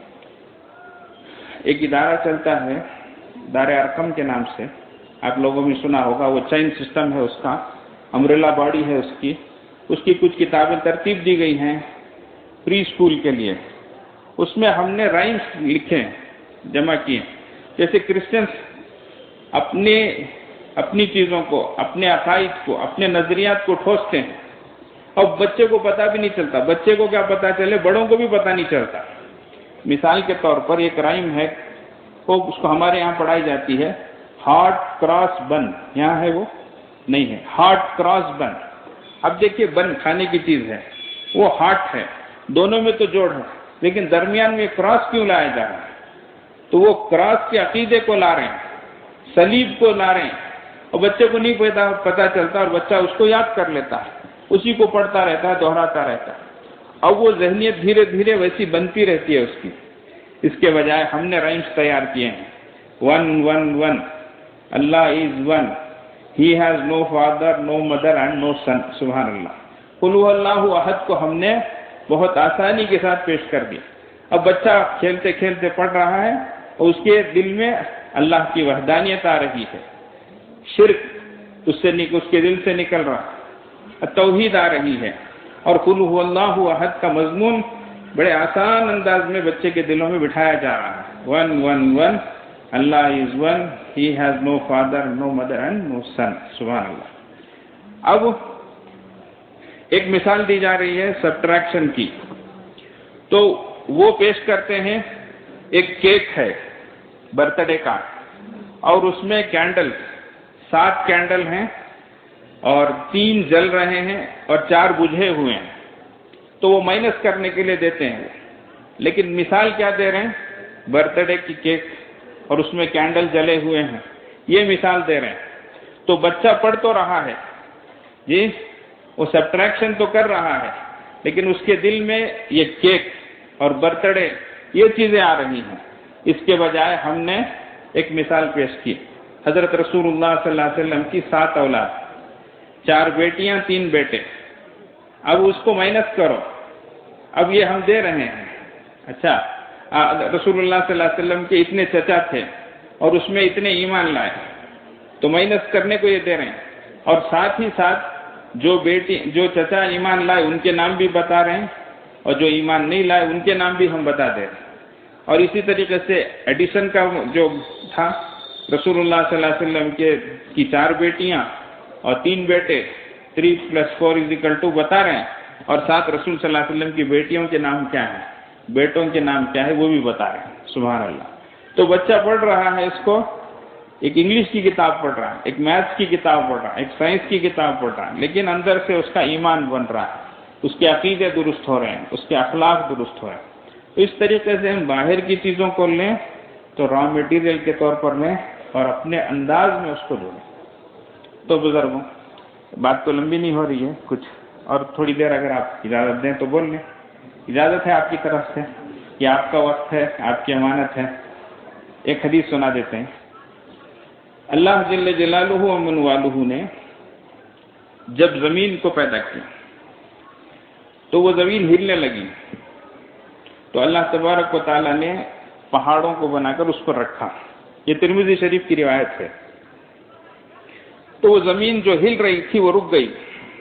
ایک ادارہ چلتا ہے دار ارقم کے نام سے، آپ لوگوں نے سنا ہوگا. وہ چین سسٹم ہے، اس کا امبریلا باڈی ہے اس کی. اس کی کچھ کتابیں ترتیب دی گئی ہیں پری اسکول کے لیے. اس میں ہم نے رائمس لکھے، جمع کیے. جیسے کرسچنس اپنے اپنی چیزوں کو، اپنے عقائد کو، اپنے نظریات کو ٹھوستے ہیں اور بچے کو پتہ بھی نہیں چلتا. بچے کو کیا پتہ چلے، بڑوں کو بھی پتہ نہیں چلتا. مثال کے طور پر ایک رائم ہے، وہ اس کو ہمارے یہاں پڑھائی جاتی ہے، ہارٹ کراس بن. یہاں ہے وہ نہیں ہے، ہارٹ کراس بن. اب دیکھیے بن کھانے کی چیز ہے، وہ ہارٹ ہے، دونوں میں تو جوڑ ہے، لیکن درمیان میں کراس کیوں لایا جا رہا ہے؟ تو وہ کراس کے عقیدے کو لا رہے ہیں، صلیب کو لا رہے ہیں، اور بچے کو نہیں پتہ چلتا اور بچہ اس کو یاد کر لیتا ہے، اسی کو پڑھتا رہتا ہے، دہراتا رہتا ہے. اب وہ ذہنیت دھیرے دھیرے ویسی بنتی رہتی ہے اس کی. اس کے بجائے ہم نے رائمس تیار کیے ہیں. One one one, Allah is one, he has no father, no mother and no son. سبحان اللہ. قل هو اللہ احد کو ہم نے بہت آسانی کے ساتھ پیش کر دیا. اب بچہ کھیلتے کھیلتے پڑھ رہا ہے اور اس کے دل میں اللہ کی وحدانیت آ رہی ہے، شرک اس سے اس کے دل سے نکل رہا ہے، توحید آ رہی ہے. اور قل هو اللہ احد کا مضمون بڑے آسان انداز میں بچے کے دلوں میں بٹھایا جا رہا ہے. One one one, Allah is one, he has no father, no mother and no son. سبحان اللہ. اب ایک مثال دی جا رہی ہے سبٹریکشن کی، تو وہ پیش کرتے ہیں. ایک کیک ہے برتھ ڈے کا، اور اس میں کینڈل، سات کینڈل ہیں اور تین جل رہے ہیں اور چار بجھے ہوئے ہیں. تو وہ مائنس کرنے کے لیے دیتے ہیں. لیکن مثال کیا دے رہے ہیں؟ برتھ ڈے کی کیک اور اس میں کینڈل جلے ہوئے ہیں، یہ مثال دے رہے ہیں. تو بچہ پڑھ تو رہا ہے جی، وہ سبٹریکشن تو کر رہا ہے، لیکن اس کے دل میں یہ کیک اور برتھ ڈے یہ چیزیں آ رہی ہیں. اس کے بجائے ہم نے ایک مثال پیش کی، حضرت رسول اللہ صلی اللہ علیہ وسلم کی سات اولاد، چار بیٹیاں تین بیٹے. اب اس کو مائنس کرو، اب یہ ہم دے رہے ہیں. اچھا، رسول اللہ صلی اللہ علیہ وسلم کے اتنے چچا تھے اور اس میں اتنے ایمان لائے، تو مائنس کرنے کو یہ دے رہے ہیں. اور ساتھ ہی ساتھ جو بیٹی جو چچا ایمان لائے ان کے نام بھی بتا رہے ہیں، اور جو ایمان نہیں لائے ان کے نام بھی ہم بتا دے رہے ہیں. اور اسی طریقے سے ایڈیشن کا جو تھا، رسول اللہ صلی اللہ علیہ وسلم کے کی چار بیٹیاں اور تین بیٹے، three plus four is equal to بتا رہے ہیں، اور ساتھ رسول صلی اللہ علیہ وسلم کی بیٹیوں کے نام کیا ہیں، بیٹوں کے نام کیا ہے وہ بھی بتا رہے ہیں. سبحان اللہ. تو بچہ پڑھ رہا ہے اس کو، ایک انگلش کی کتاب پڑھ رہا ہے، ایک میتھس کی کتاب پڑھ رہا ہے، ایک سائنس کی کتاب پڑھ رہا ہے، لیکن اندر سے اس کا ایمان بن رہا ہے، اس کے عقیدے درست ہو رہے ہیں، اس کے اخلاق درست ہو رہے ہیں. تو اس طریقے سے ہم باہر کی چیزوں کو لیں تو را میٹیریل کے طور پر لیں اور اپنے انداز میں اس کو جوڑیں. تو بزرگوں، بات تو لمبی نہیں ہو رہی ہے، کچھ اور تھوڑی دیر اگر آپ اجازت دیں تو بول لیں. اجازت ہے آپ کی طرف سے، یہ آپ کا وقت ہے، آپ کی امانت ہے. ایک حدیث سنا دیتے ہیں. اللہ جل جلالہ و من والہ نے جب زمین کو پیدا کیا تو وہ زمین ہلنے لگی، تو اللہ تبارک و تعالیٰ نے پہاڑوں کو بنا کر اس پر رکھا. یہ ترمذی شریف کی روایت ہے. تو وہ زمین جو ہل رہی تھی وہ رک گئی.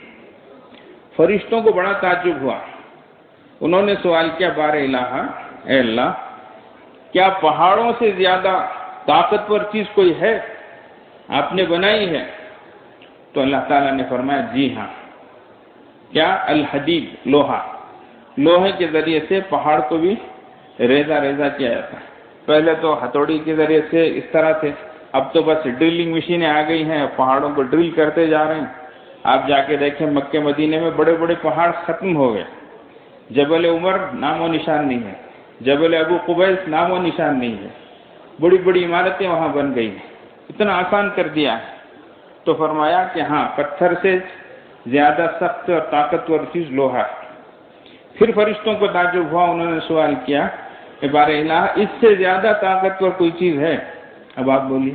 فرشتوں کو بڑا تعجب ہوا. انہوں نے سوال کیا، بار الہ، اے اللہ، کیا پہاڑوں سے زیادہ طاقتور چیز کوئی ہے آپ نے بنائی ہے؟ تو اللہ تعالیٰ نے فرمایا جی ہاں. کیا؟ الحدید، لوہا. لوہے کے ذریعے سے پہاڑ کو بھی ریزہ ریزہ کیا جاتا ہے. پہلے تو ہتھوڑی کے ذریعے سے اس طرح سے، اب تو بس ڈرلنگ مشینیں آ گئی ہیں، پہاڑوں کو ڈرل کرتے جا رہے ہیں. آپ جا کے دیکھیں مکے مدینے میں بڑے بڑے پہاڑ ختم ہو گئے. جبل عمر نام و نشان نہیں ہے، جبل ابو قبیس نام و نشان نہیں ہے. بڑی بڑی عمارتیں وہاں بن گئی ہیں. اتنا آسان کر دیا ہے. تو فرمایا کہ ہاں، پتھر سے زیادہ سخت اور طاقتور چیز لوہا. پھر فرشتوں کو تعجب ہوا. انہوں نے سوال کیا کہ بار الہ، اس سے زیادہ طاقتور کوئی چیز ہے؟ اب آپ بولیے.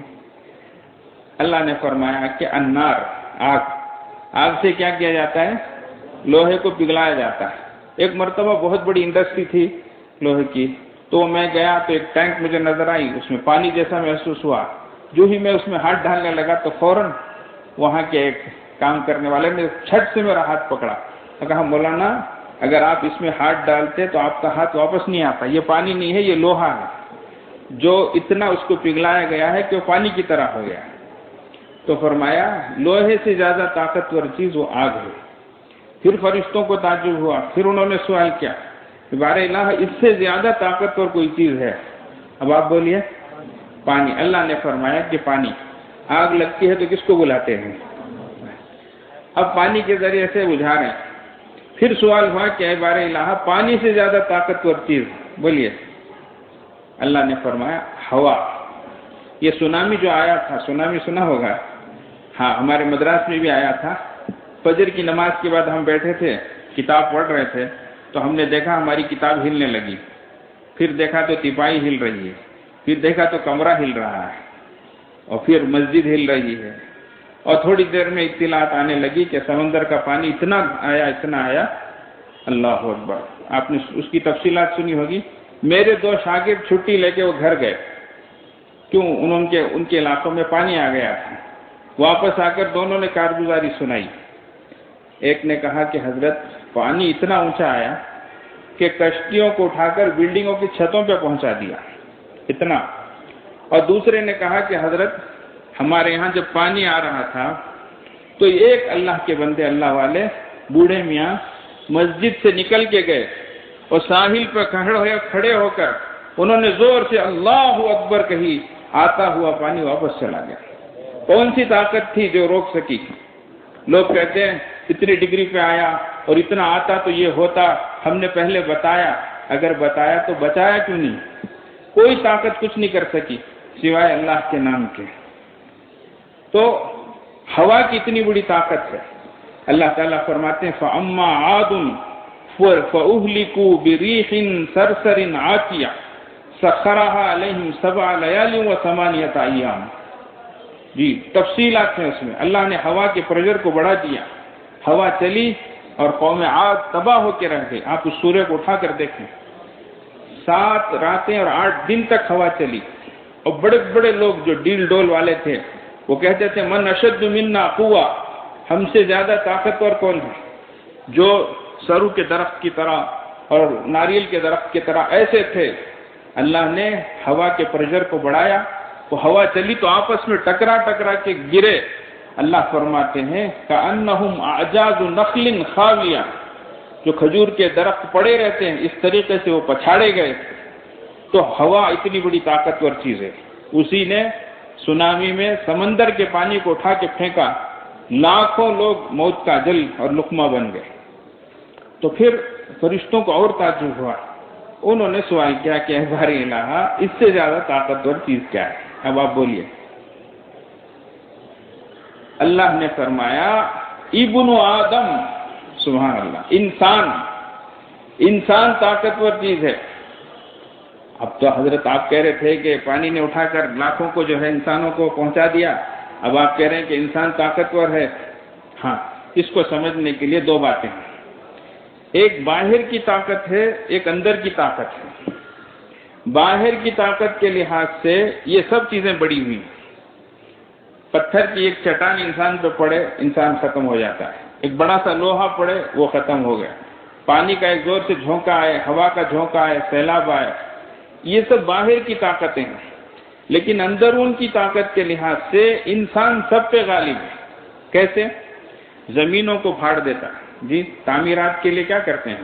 اللہ نے فرمایا کہ النار، آگ. آگ سے کیا کیا جاتا ہے؟ لوہے کو پگھلایا جاتا ہے. ایک مرتبہ بہت بڑی انڈسٹری تھی لوہے کی، تو میں گیا تو ایک ٹینک مجھے نظر آئی، اس میں پانی جیسا محسوس ہوا. جو ہی میں اس میں ہاتھ ڈالنے لگا تو فوراً وہاں کے ایک کام کرنے والے نے چھٹ سے میرا ہاتھ پکڑا اور کہا، مولانا اگر آپ اس میں ہاتھ ڈالتے تو آپ کا ہاتھ واپس نہیں آتا. یہ پانی نہیں ہے، یہ لوہا ہے جو اتنا اس کو پگھلایا گیا ہے کہ وہ پانی کی طرح ہو گیا. تو فرمایا لوہے سے زیادہ طاقتور چیز وہ آگ ہے. پھر فرشتوں کو تعجب ہوا. پھر انہوں نے سوال کیا، بار الہ، اس سے زیادہ طاقتور کوئی چیز ہے؟ اب آپ بولیے. پانی. اللہ نے فرمایا کہ پانی. آگ لگتی ہے تو کس کو بلاتے ہیں؟ اب پانی کے ذریعے سے بجھا رہے ہیں. پھر سوال ہوا کہ اے بار الہ، پانی سے زیادہ طاقتور چیز بولیے. اللہ نے فرمایا ہوا. یہ سونامی جو آیا تھا، سونامی سنا ہوگا، ہاں، ہمارے مدراس میں بھی آیا تھا. فجر کی نماز کے بعد ہم بیٹھے تھے، کتاب پڑھ رہے تھے، تو ہم نے دیکھا ہماری کتاب ہلنے لگی. پھر دیکھا تو تیپائی ہل رہی ہے، پھر دیکھا تو کمرہ ہل رہا ہے، اور پھر مسجد ہل رہی ہے. اور تھوڑی دیر میں اطلاعات آنے لگی کہ سمندر کا پانی اتنا آیا اتنا آیا. اللہ اکبر. آپ نے اس کی تفصیلات سنی ہوگی. میرے دو شاگرد چھٹی لے کے وہ گھر گئے. کیوں؟ انہوں کے ان کے علاقوں میں پانی آ گیا تھا. واپس آ کر دونوں نے کارگزاری سنائی. ایک نے کہا کہ حضرت پانی اتنا اونچا آیا کہ کشتیوں کو اٹھا کر بلڈنگوں کی چھتوں پہ پہنچا دیا، اتنا. اور دوسرے نے کہا کہ حضرت ہمارے یہاں جب پانی آ رہا تھا تو ایک اللہ کے بندے، اللہ والے بوڑھے میاں مسجد سے نکل کے گئے اور ساحل پر کھڑے ہوئے کھڑے ہو کر انہوں نے زور سے اللہ اکبر کہی. آتا ہوا پانی واپس چلا گیا. کون سی طاقت تھی جو روک سکی؟ لوگ کہتے ہیں اتنی ڈگری پہ آیا اور اتنا آتا تو یہ ہوتا. ہم نے پہلے بتایا، اگر بتایا تو بچایا کیوں نہیں؟ کوئی طاقت کچھ نہیں کر سکی سوائے اللہ کے نام کے۔ تو ہوا کی اتنی بڑی طاقت ہے۔ اللہ تعالیٰ فرماتے ہیں فَأَمَّا عَادٌ فَأُهْلِكُوا بِرِيحٍ صَرْصَرٍ عَاتِيَةٍ سَخَّرَهَا عَلَيْهِمْ سَبْعَ لَيَالٍ وَثَمَانِيَةَ أَيَّامٍ۔ جی تفصیلات ہیں اس میں، اللہ نے ہوا کے پریشر کو بڑھا دیا، ہوا چلی اور قوم عاد تباہ ہو کے رہ گئی۔ آپ اس سورہ کو اٹھا کر دیکھیں، سات راتیں اور آٹھ دن تک ہوا چلی، اور بڑے بڑے لوگ جو ڈیل ڈول والے تھے وہ کہتے تھے من اشد منا قوہ، ہم سے زیادہ طاقتور کون ہے؟ جو سرو کے درخت کی طرح اور ناریل کے درخت کی طرح ایسے تھے۔ اللہ نے ہوا کے پریشر کو بڑھایا، وہ ہوا چلی تو آپس میں ٹکرا ٹکرا کے گرے۔ اللہ فرماتے ہیں کأنہم اعجاز نخل خاویہ، جو کھجور کے درخت پڑے رہتے ہیں اس طریقے سے وہ پچھاڑے گئے۔ تو ہوا اتنی بڑی طاقتور چیز ہے، اسی نے سونامی میں سمندر کے پانی کو اٹھا کے پھینکا، لاکھوں لوگ موت کا جل اور لقمہ بن گئے۔ تو پھر فرشتوں کو اور تعجب ہوا، انہوں نے سوال کیا کہ اے باری الہ، اس سے زیادہ طاقتور چیز کیا ہے؟ اب آپ بولیے۔ اللہ نے فرمایا ابن آدم، سبحان اللہ، انسان انسان طاقتور چیز ہے۔ اب تو حضرت آپ کہہ رہے تھے کہ پانی نے اٹھا کر لاکھوں کو جو ہے انسانوں کو پہنچا دیا، اب آپ کہہ رہے ہیں کہ انسان طاقتور ہے۔ ہاں، اس کو سمجھنے کے لیے دو باتیں ہیں، ایک باہر کی طاقت ہے، ایک اندر کی طاقت ہے۔ باہر کی طاقت کے لحاظ سے یہ سب چیزیں بڑی ہوئی ہیں۔ پتھر کی ایک چٹان انسان پہ پڑے، انسان ختم ہو جاتا ہے۔ ایک بڑا سا لوہا پڑے، وہ ختم ہو گیا۔ پانی کا ایک زور سے جھونکا آئے، ہوا کا جھونکا آئے، سیلاب آئے، یہ سب باہر کی طاقتیں ہیں۔ لیکن اندرون کی طاقت کے لحاظ سے انسان سب پہ غالب ہے۔ کیسے؟ زمینوں کو پھاڑ دیتا ہے۔ جی تعمیرات کے لیے کیا کرتے ہیں؟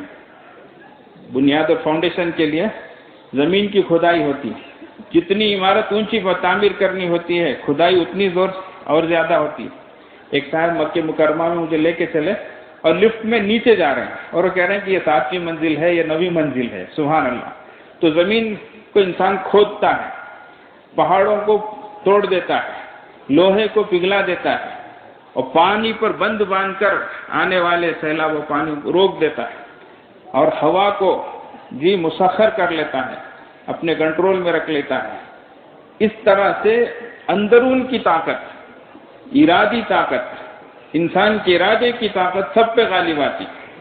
بنیاد اور فاؤنڈیشن کے لیے زمین کی کھدائی ہوتی ہے۔ جتنی عمارت اونچی تعمیر کرنی ہوتی ہے، کھدائی اتنی زور اور زیادہ ہوتی ہے۔ ایک صاحب مکہ مکرمہ میں مجھے لے کے چلے اور لفٹ میں نیچے جا رہے ہیں اور وہ کہہ رہے ہیں کہ یہ ساتویں منزل ہے، یہ نویں منزل ہے، سبحان اللہ۔ تو زمین کو انسان کھودتا ہے، پہاڑوں کو توڑ دیتا ہے، لوہے کو پگھلا دیتا ہے، اور پانی پر بند باندھ کر آنے والے سیلاب و پانی کو روک دیتا ہے، اور ہوا کو جی مسخر کر لیتا ہے، اپنے کنٹرول میں رکھ لیتا ہے۔ اس طرح سے اندرون کی طاقت، ارادی طاقت، انسان کے ارادے کی طاقت سب پہ غالب آتی،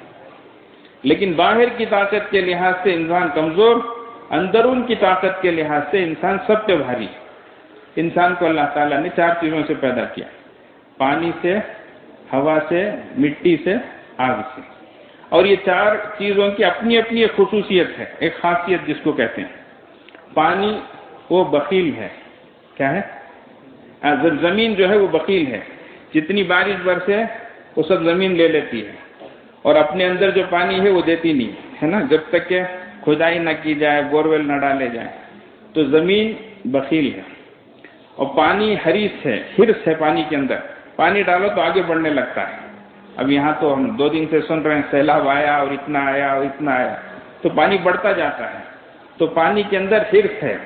لیکن باہر کی طاقت کے لحاظ سے انسان کمزور، اندرون کی طاقت کے لحاظ سے انسان سب پہ بھاری۔ انسان کو اللہ تعالیٰ نے چار چیزوں سے پیدا کیا، پانی سے، ہوا سے، مٹی سے، آگ سے، اور یہ چار چیزوں کی اپنی اپنی ایک خصوصیت ہے، ایک خاصیت جس کو کہتے ہیں۔ پانی وہ بخیل ہے، کیا ہے؟ زمین جو ہے وہ بخیل ہے، جتنی بارش برسے وہ سب زمین لے لیتی ہے، اور اپنے اندر جو پانی ہے وہ دیتی نہیں ہے نا، جب تک کہ کھدائی نہ کی جائے، بورویل نہ ڈالے جائیں۔ تو زمین بخیل ہے، اور پانی حریص ہے، حرص ہے پانی کے اندر، پانی ڈالو تو آگے بڑھنے لگتا ہے۔ اب یہاں تو ہم دو دن سے سن رہے ہیں سیلاب آیا اور اتنا آیا اور اتنا آیا، تو پانی بڑھتا جاتا ہے۔ تو پانی کے اندر حرص ہے۔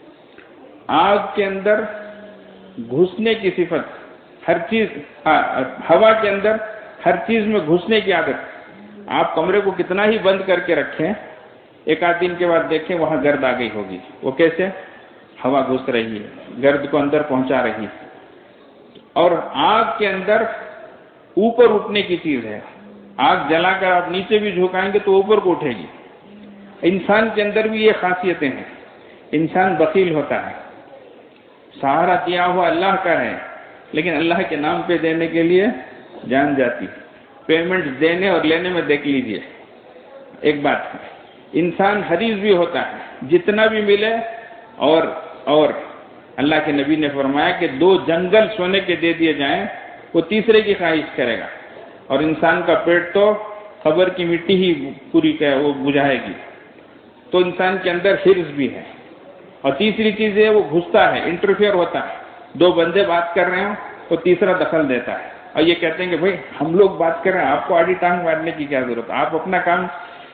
آگ کے اندر گھسنے کی صفت، ہر چیز، ہوا کے اندر ہر چیز میں گھسنے کی عادت۔ آپ کمرے کو کتنا ہی بند کر کے رکھیں، ایک آدھ دن کے بعد دیکھیں وہاں گرد آ گئی ہوگی۔ وہ کیسے؟ ہوا گھس رہی ہے، گرد کو اندر پہنچا رہی ہے۔ اور آگ کے اندر اوپر اٹھنے کی چیز ہے، آگ جلا کر آپ نیچے بھی جھکائیں گے تو اوپر کو اٹھے گی۔ انسان کے اندر بھی یہ خاصیتیں ہیں۔ انسان بخیل ہوتا ہے، سہارا دیا ہوا اللہ کا ہے، لیکن اللہ کے نام پہ دینے کے لیے جان جاتی، پیمنٹ دینے اور لینے میں دیکھ لیجئے۔ ایک بات ہے، انسان حریص بھی ہوتا ہے، جتنا بھی ملے، اور اور اللہ کے نبی نے فرمایا کہ دو جنگل سونے کے دے دیے جائیں وہ تیسرے کی خواہش کرے گا، اور انسان کا پیٹ تو قبر کی مٹی ہی پوری وہ بجھائے گی۔ تو انسان کے اندر حرص بھی ہے۔ اور تیسری چیز ہے وہ گھستا ہے، انٹرفیئر ہوتا ہے۔ دو بندے بات کر رہے ہوں تو تیسرا دخل دیتا ہے، اور یہ کہتے ہیں کہ بھائی ہم لوگ بات کر رہے ہیں، آپ کو آڑی ٹانگ مارنے کی کیا ضرورت ہے، آپ اپنا کام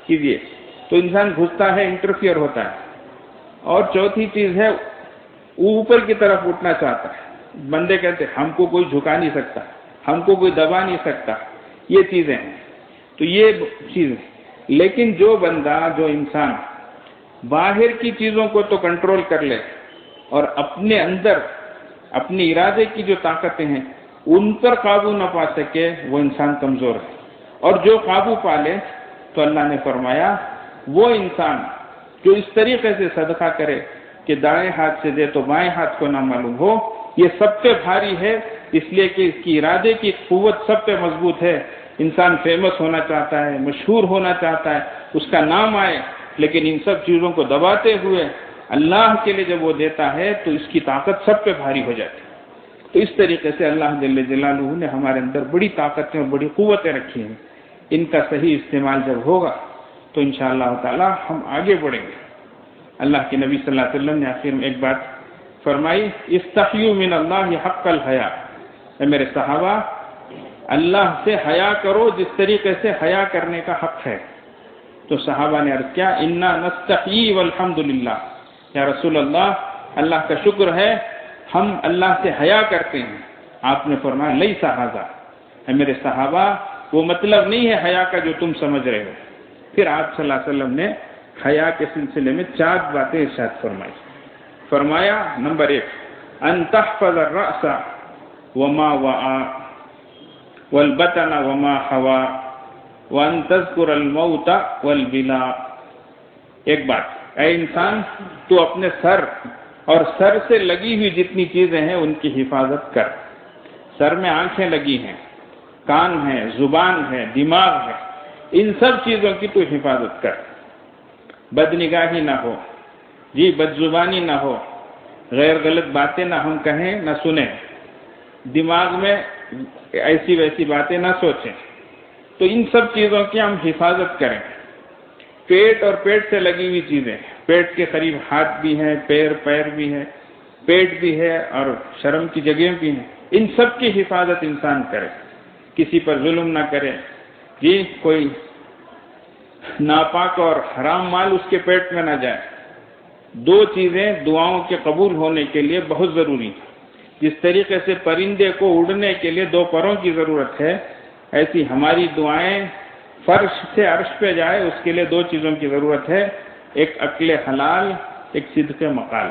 کیجیے، تو انسان گھستا ہے، انٹرفیئر ہوتا ہے۔ اور چوتھی چیز ہے اوپر کی طرف اٹھنا چاہتا ہے، بندے کہتے ہم کو کوئی جھکا نہیں سکتا، ہم کو کوئی دبا نہیں سکتا، یہ چیزیں ہیں، تو یہ چیز ہے۔ لیکن جو بندہ، جو انسان باہر کی چیزوں کو تو کنٹرول کر لے اور اپنے اندر اپنے ارادے کی جو طاقتیں ہیں ان پر قابو نہ پا سکے، وہ انسان کمزور ہے۔ اور جو قابو پا لے تو اللہ نے فرمایا وہ انسان جو اس طریقے سے صدقہ کرے کہ دائیں ہاتھ سے دے تو بائیں ہاتھ کو نہ معلوم ہو، یہ سب پہ بھاری ہے، اس لیے کہ اس کی ارادے کی قوت سب پہ مضبوط ہے۔ انسان فیمس ہونا چاہتا ہے، مشہور ہونا چاہتا ہے، اس کا نام آئے، لیکن ان سب چیزوں کو دباتے ہوئے اللہ کے لیے جب وہ دیتا ہے تو اس کی طاقت سب پہ بھاری ہو جاتی ہے۔ تو اس طریقے سے اللہ جل جلالہ نے ہمارے اندر بڑی طاقتیں اور بڑی قوتیں رکھی ہیں، ان کا صحیح استعمال جب ہوگا تو انشاءاللہ تعالی ہم آگے بڑھیں گے۔ اللہ کے نبی صلی اللہ علیہ وسلم نے آخر میں ایک بات فرمائی، استحیوا من اللہ حق الحیا، اے میرے صحابہ اللہ سے حیا کرو جس طریقے سے حیا کرنے کا حق ہے۔ تو صحابہ نے عرض کیا، انا نستحیی والحمدللہ، یا رسول اللہ اللہ کا شکر ہے ہم اللہ سے حیا کرتے ہیں۔ آپ نے فرمایا لیس ھذا، اے میرے صحابہ وہ مطلب نہیں ہے حیا کا جو تم سمجھ رہے ہو۔ پھر آپ صلی اللہ علیہ وسلم نے حیا کے سلسلے میں چار باتیں ارشاد فرمائی۔ فرمایا نمبر ایک، ان تحفظ الرأس وما وعى والبطن وما حوى وان تذكر الموت والبلاء۔ ایک بات، اے انسان تو اپنے سر اور سر سے لگی ہوئی جتنی چیزیں ہیں ان کی حفاظت کر۔ سر میں آنکھیں لگی ہیں، کان ہے، زبان ہے، دماغ ہے، ان سب چیزوں کی تو حفاظت کر۔ بد نگاہی نہ ہو، جی بد زبانی نہ ہو، غیر غلط باتیں نہ ہم کہیں نہ سنیں، دماغ میں ایسی ویسی باتیں نہ سوچیں، تو ان سب چیزوں کی ہم حفاظت کریں۔ پیٹ اور پیٹ سے لگی ہوئی چیزیں، پیٹ کے قریب ہاتھ بھی ہیں، پیر پیر بھی ہیں، پیٹ بھی ہے اور شرم کی جگہیں بھی ہیں، ان سب کی حفاظت انسان کرے، کسی پر ظلم نہ کرے، جی کوئی ناپاک اور حرام مال اس کے پیٹ میں نہ جائے۔ دو چیزیں دعاؤں کے قبول ہونے کے لیے بہت ضروری ہیں۔ جس طریقے سے پرندے کو اڑنے کے لیے دو پروں کی ضرورت ہے، ایسی ہماری دعائیں فرش سے عرش پہ جائے اس کے لیے دو چیزوں کی ضرورت ہے، ایک عقل حلال، ایک صدق مقال۔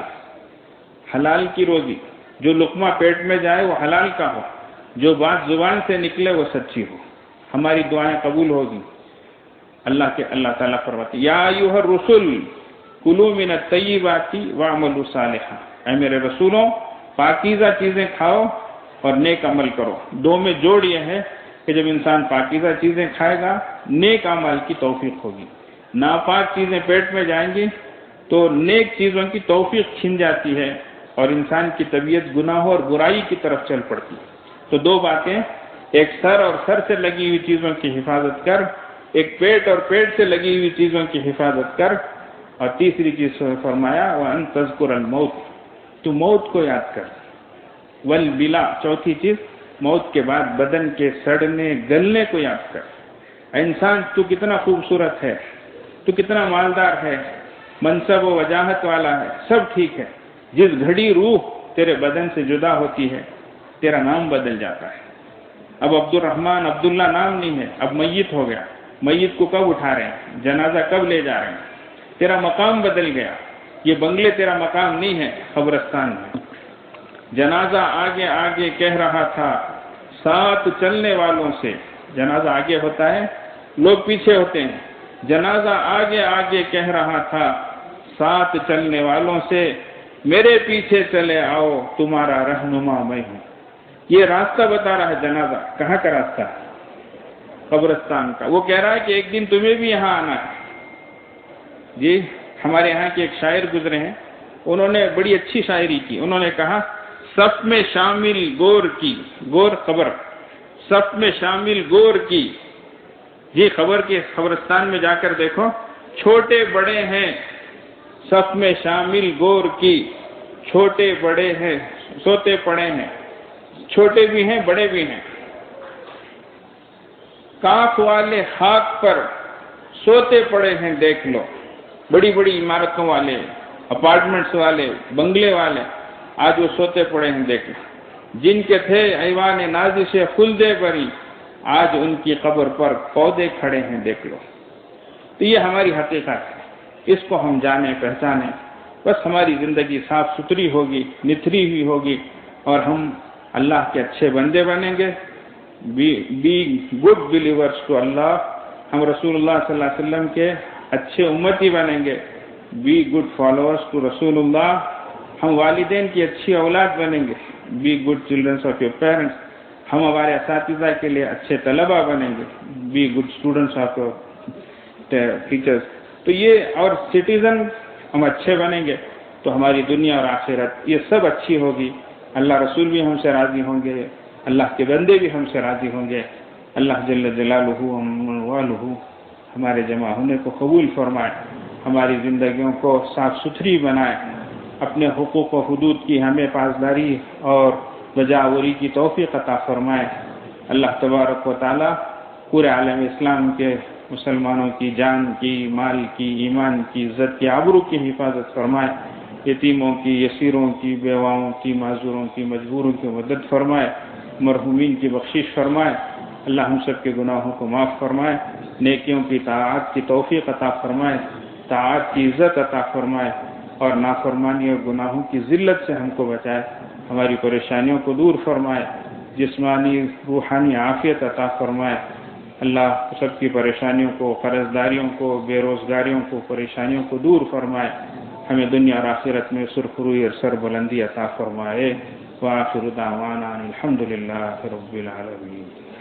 حلال کی روزی، جو لقمہ پیٹ میں جائے وہ حلال کا ہو، جو بات زبان سے نکلے وہ سچی ہو، ہماری دعائیں قبول ہوگی۔ اللہ کے اللہ تعالیٰ فرماتے یا ایھا الرسل کلوا من الطیبات واعملوا صالحا، اے میرے رسولوں پاکیزہ چیزیں کھاؤ اور نیک عمل کرو۔ دو میں جوڑ یہ ہے کہ جب انسان پاکیزہ چیزیں کھائے گا نیک عمل کی توفیق ہوگی، ناپاک چیزیں پیٹ میں جائیں گی تو نیک چیزوں کی توفیق چھن جاتی ہے اور انسان کی طبیعت گناہوں اور برائی کی طرف چل پڑتی ہے۔ تو دو باتیں، ایک سر اور سر سے لگی ہوئی چیزوں کی حفاظت کر، ایک پیٹ اور پیٹ سے لگی ہوئی چیزوں کی حفاظت کر، اور تیسری چیز فرمایا وَأَن تَذْكُرَ الْمَوْتِ، تو موت کو یاد کر، وَالْبِلَا، چوتھی چیز موت کے بعد بدن کے سڑنے گلنے کو یاد کر۔ انسان تو کتنا خوبصورت ہے، تو کتنا مالدار ہے، منصب و وجاہت والا ہے، سب ٹھیک ہے، جس گھڑی روح تیرے بدن سے جدا ہوتی ہے تیرا نام بدل جاتا ہے۔ اب عبد الرحمن عبداللہ نام نہیں ہے، اب میت ہو گیا، میت کو کب اٹھا رہے ہیں، جنازہ کب لے جا رہے ہیں، تیرا مقام بدل گیا، یہ بنگلے تیرا مقام نہیں ہے، قبرستان ہے۔ جنازہ آگے آگے کہہ رہا تھا ساتھ چلنے والوں سے، جنازہ آگے ہوتا ہے لوگ پیچھے ہوتے ہیں، جنازہ آگے آگے کہہ رہا تھا ساتھ چلنے والوں سے میرے پیچھے چلے آؤ تمہارا رہنما میں ہوں۔ یہ راستہ بتا رہا ہے جنازہ، کہاں کا راستہ؟ قبرستان کا۔ وہ کہہ رہا ہے کہ ایک دن تمہیں بھی یہاں آنا ہے۔ جی ہمارے یہاں کے ایک شاعر گزرے ہیں، انہوں نے بڑی اچھی شاعری کی، انہوں نے کہا صف میں شامل گور کی، گور خبر، صف میں شامل گور کی، جی خبر کے قبرستان میں جا کر دیکھو، چھوٹے بڑے ہیں صف میں شامل گور کی، چھوٹے بڑے ہیں سوتے پڑے ہیں، چھوٹے بھی ہیں بڑے بھی ہیں، کاف والے خاک پر سوتے پڑے ہیں دیکھ لو، بڑی بڑی عمارتوں والے، اپارٹمنٹس والے، بنگلے والے، آج وہ سوتے پڑے ہیں دیکھ لو۔ جن کے تھے ایوان نازش خلدے بری، آج ان کی قبر پر پودے کھڑے ہیں دیکھ لو۔ تو یہ ہماری حقیقت ہے، اس کو ہم جانیں پہچانیں، بس ہماری زندگی صاف ستھری ہوگی، نتھری ہوئی ہوگی، اور ہم اللہ کے اچھے بندے بنیں گے، be good believers to Allah, ہم رسول اللہ صلی اللہ علیہ وسلم کے اچھے امتی بنیں گے، بی گڈ فالوورز ٹو رسول اللہ، ہم والدین کی اچھی اولاد بنیں گے، be good childrens of your parents, ہم ہمارے اساتذہ کے لیے اچھے طلبہ بنیں گے، be good students of your teachers, تو یہ اور سٹیزن ہم اچھے بنیں گے تو ہماری دنیا اور آخرت یہ سب اچھی ہوگی، اللہ رسول بھی ہم سے راضی ہوں گے، اللہ کے بندے بھی ہم سے راضی ہوں گے۔ اللہ جل جلالہ والہ ہمارے جمع ہونے کو قبول فرمائے، ہماری زندگیوں کو صاف ستھری بنائے، اپنے حقوق و حدود کی ہمیں پاسداری اور بجاوری کی توفیق عطا فرمائے۔ اللہ تبارک و تعالی پورے عالم اسلام کے مسلمانوں کی جان کی، مال کی، ایمان کی، عزت کی، آبرو کی حفاظت فرمائے، یتیموں کی، یسیروں کی، بیواؤں کی، معذوروں کی، مجبوروں کی مدد فرمائے، مرحومین کی بخشش فرمائے۔ اللہ ہم سب کے گناہوں کو معاف فرمائے، نیکیوں کی طاعات کی توفیق عطا فرمائے، طاعات کی عزت عطا فرمائے، اور نافرمانی اور گناہوں کی ذلت سے ہم کو بچائے، ہماری پریشانیوں کو دور فرمائے، جسمانی روحانی عافیت عطا فرمائے۔ اللہ سب کی پریشانیوں کو، قرض داریوں کو، بے روزگاریوں کو، پریشانیوں کو دور فرمائے، ہمیں دنیا اور آخرت میں سرخروئی اور سر بلندی عطا فرمائے۔ وآخر دعوانا الحمد للہ رب العالمین۔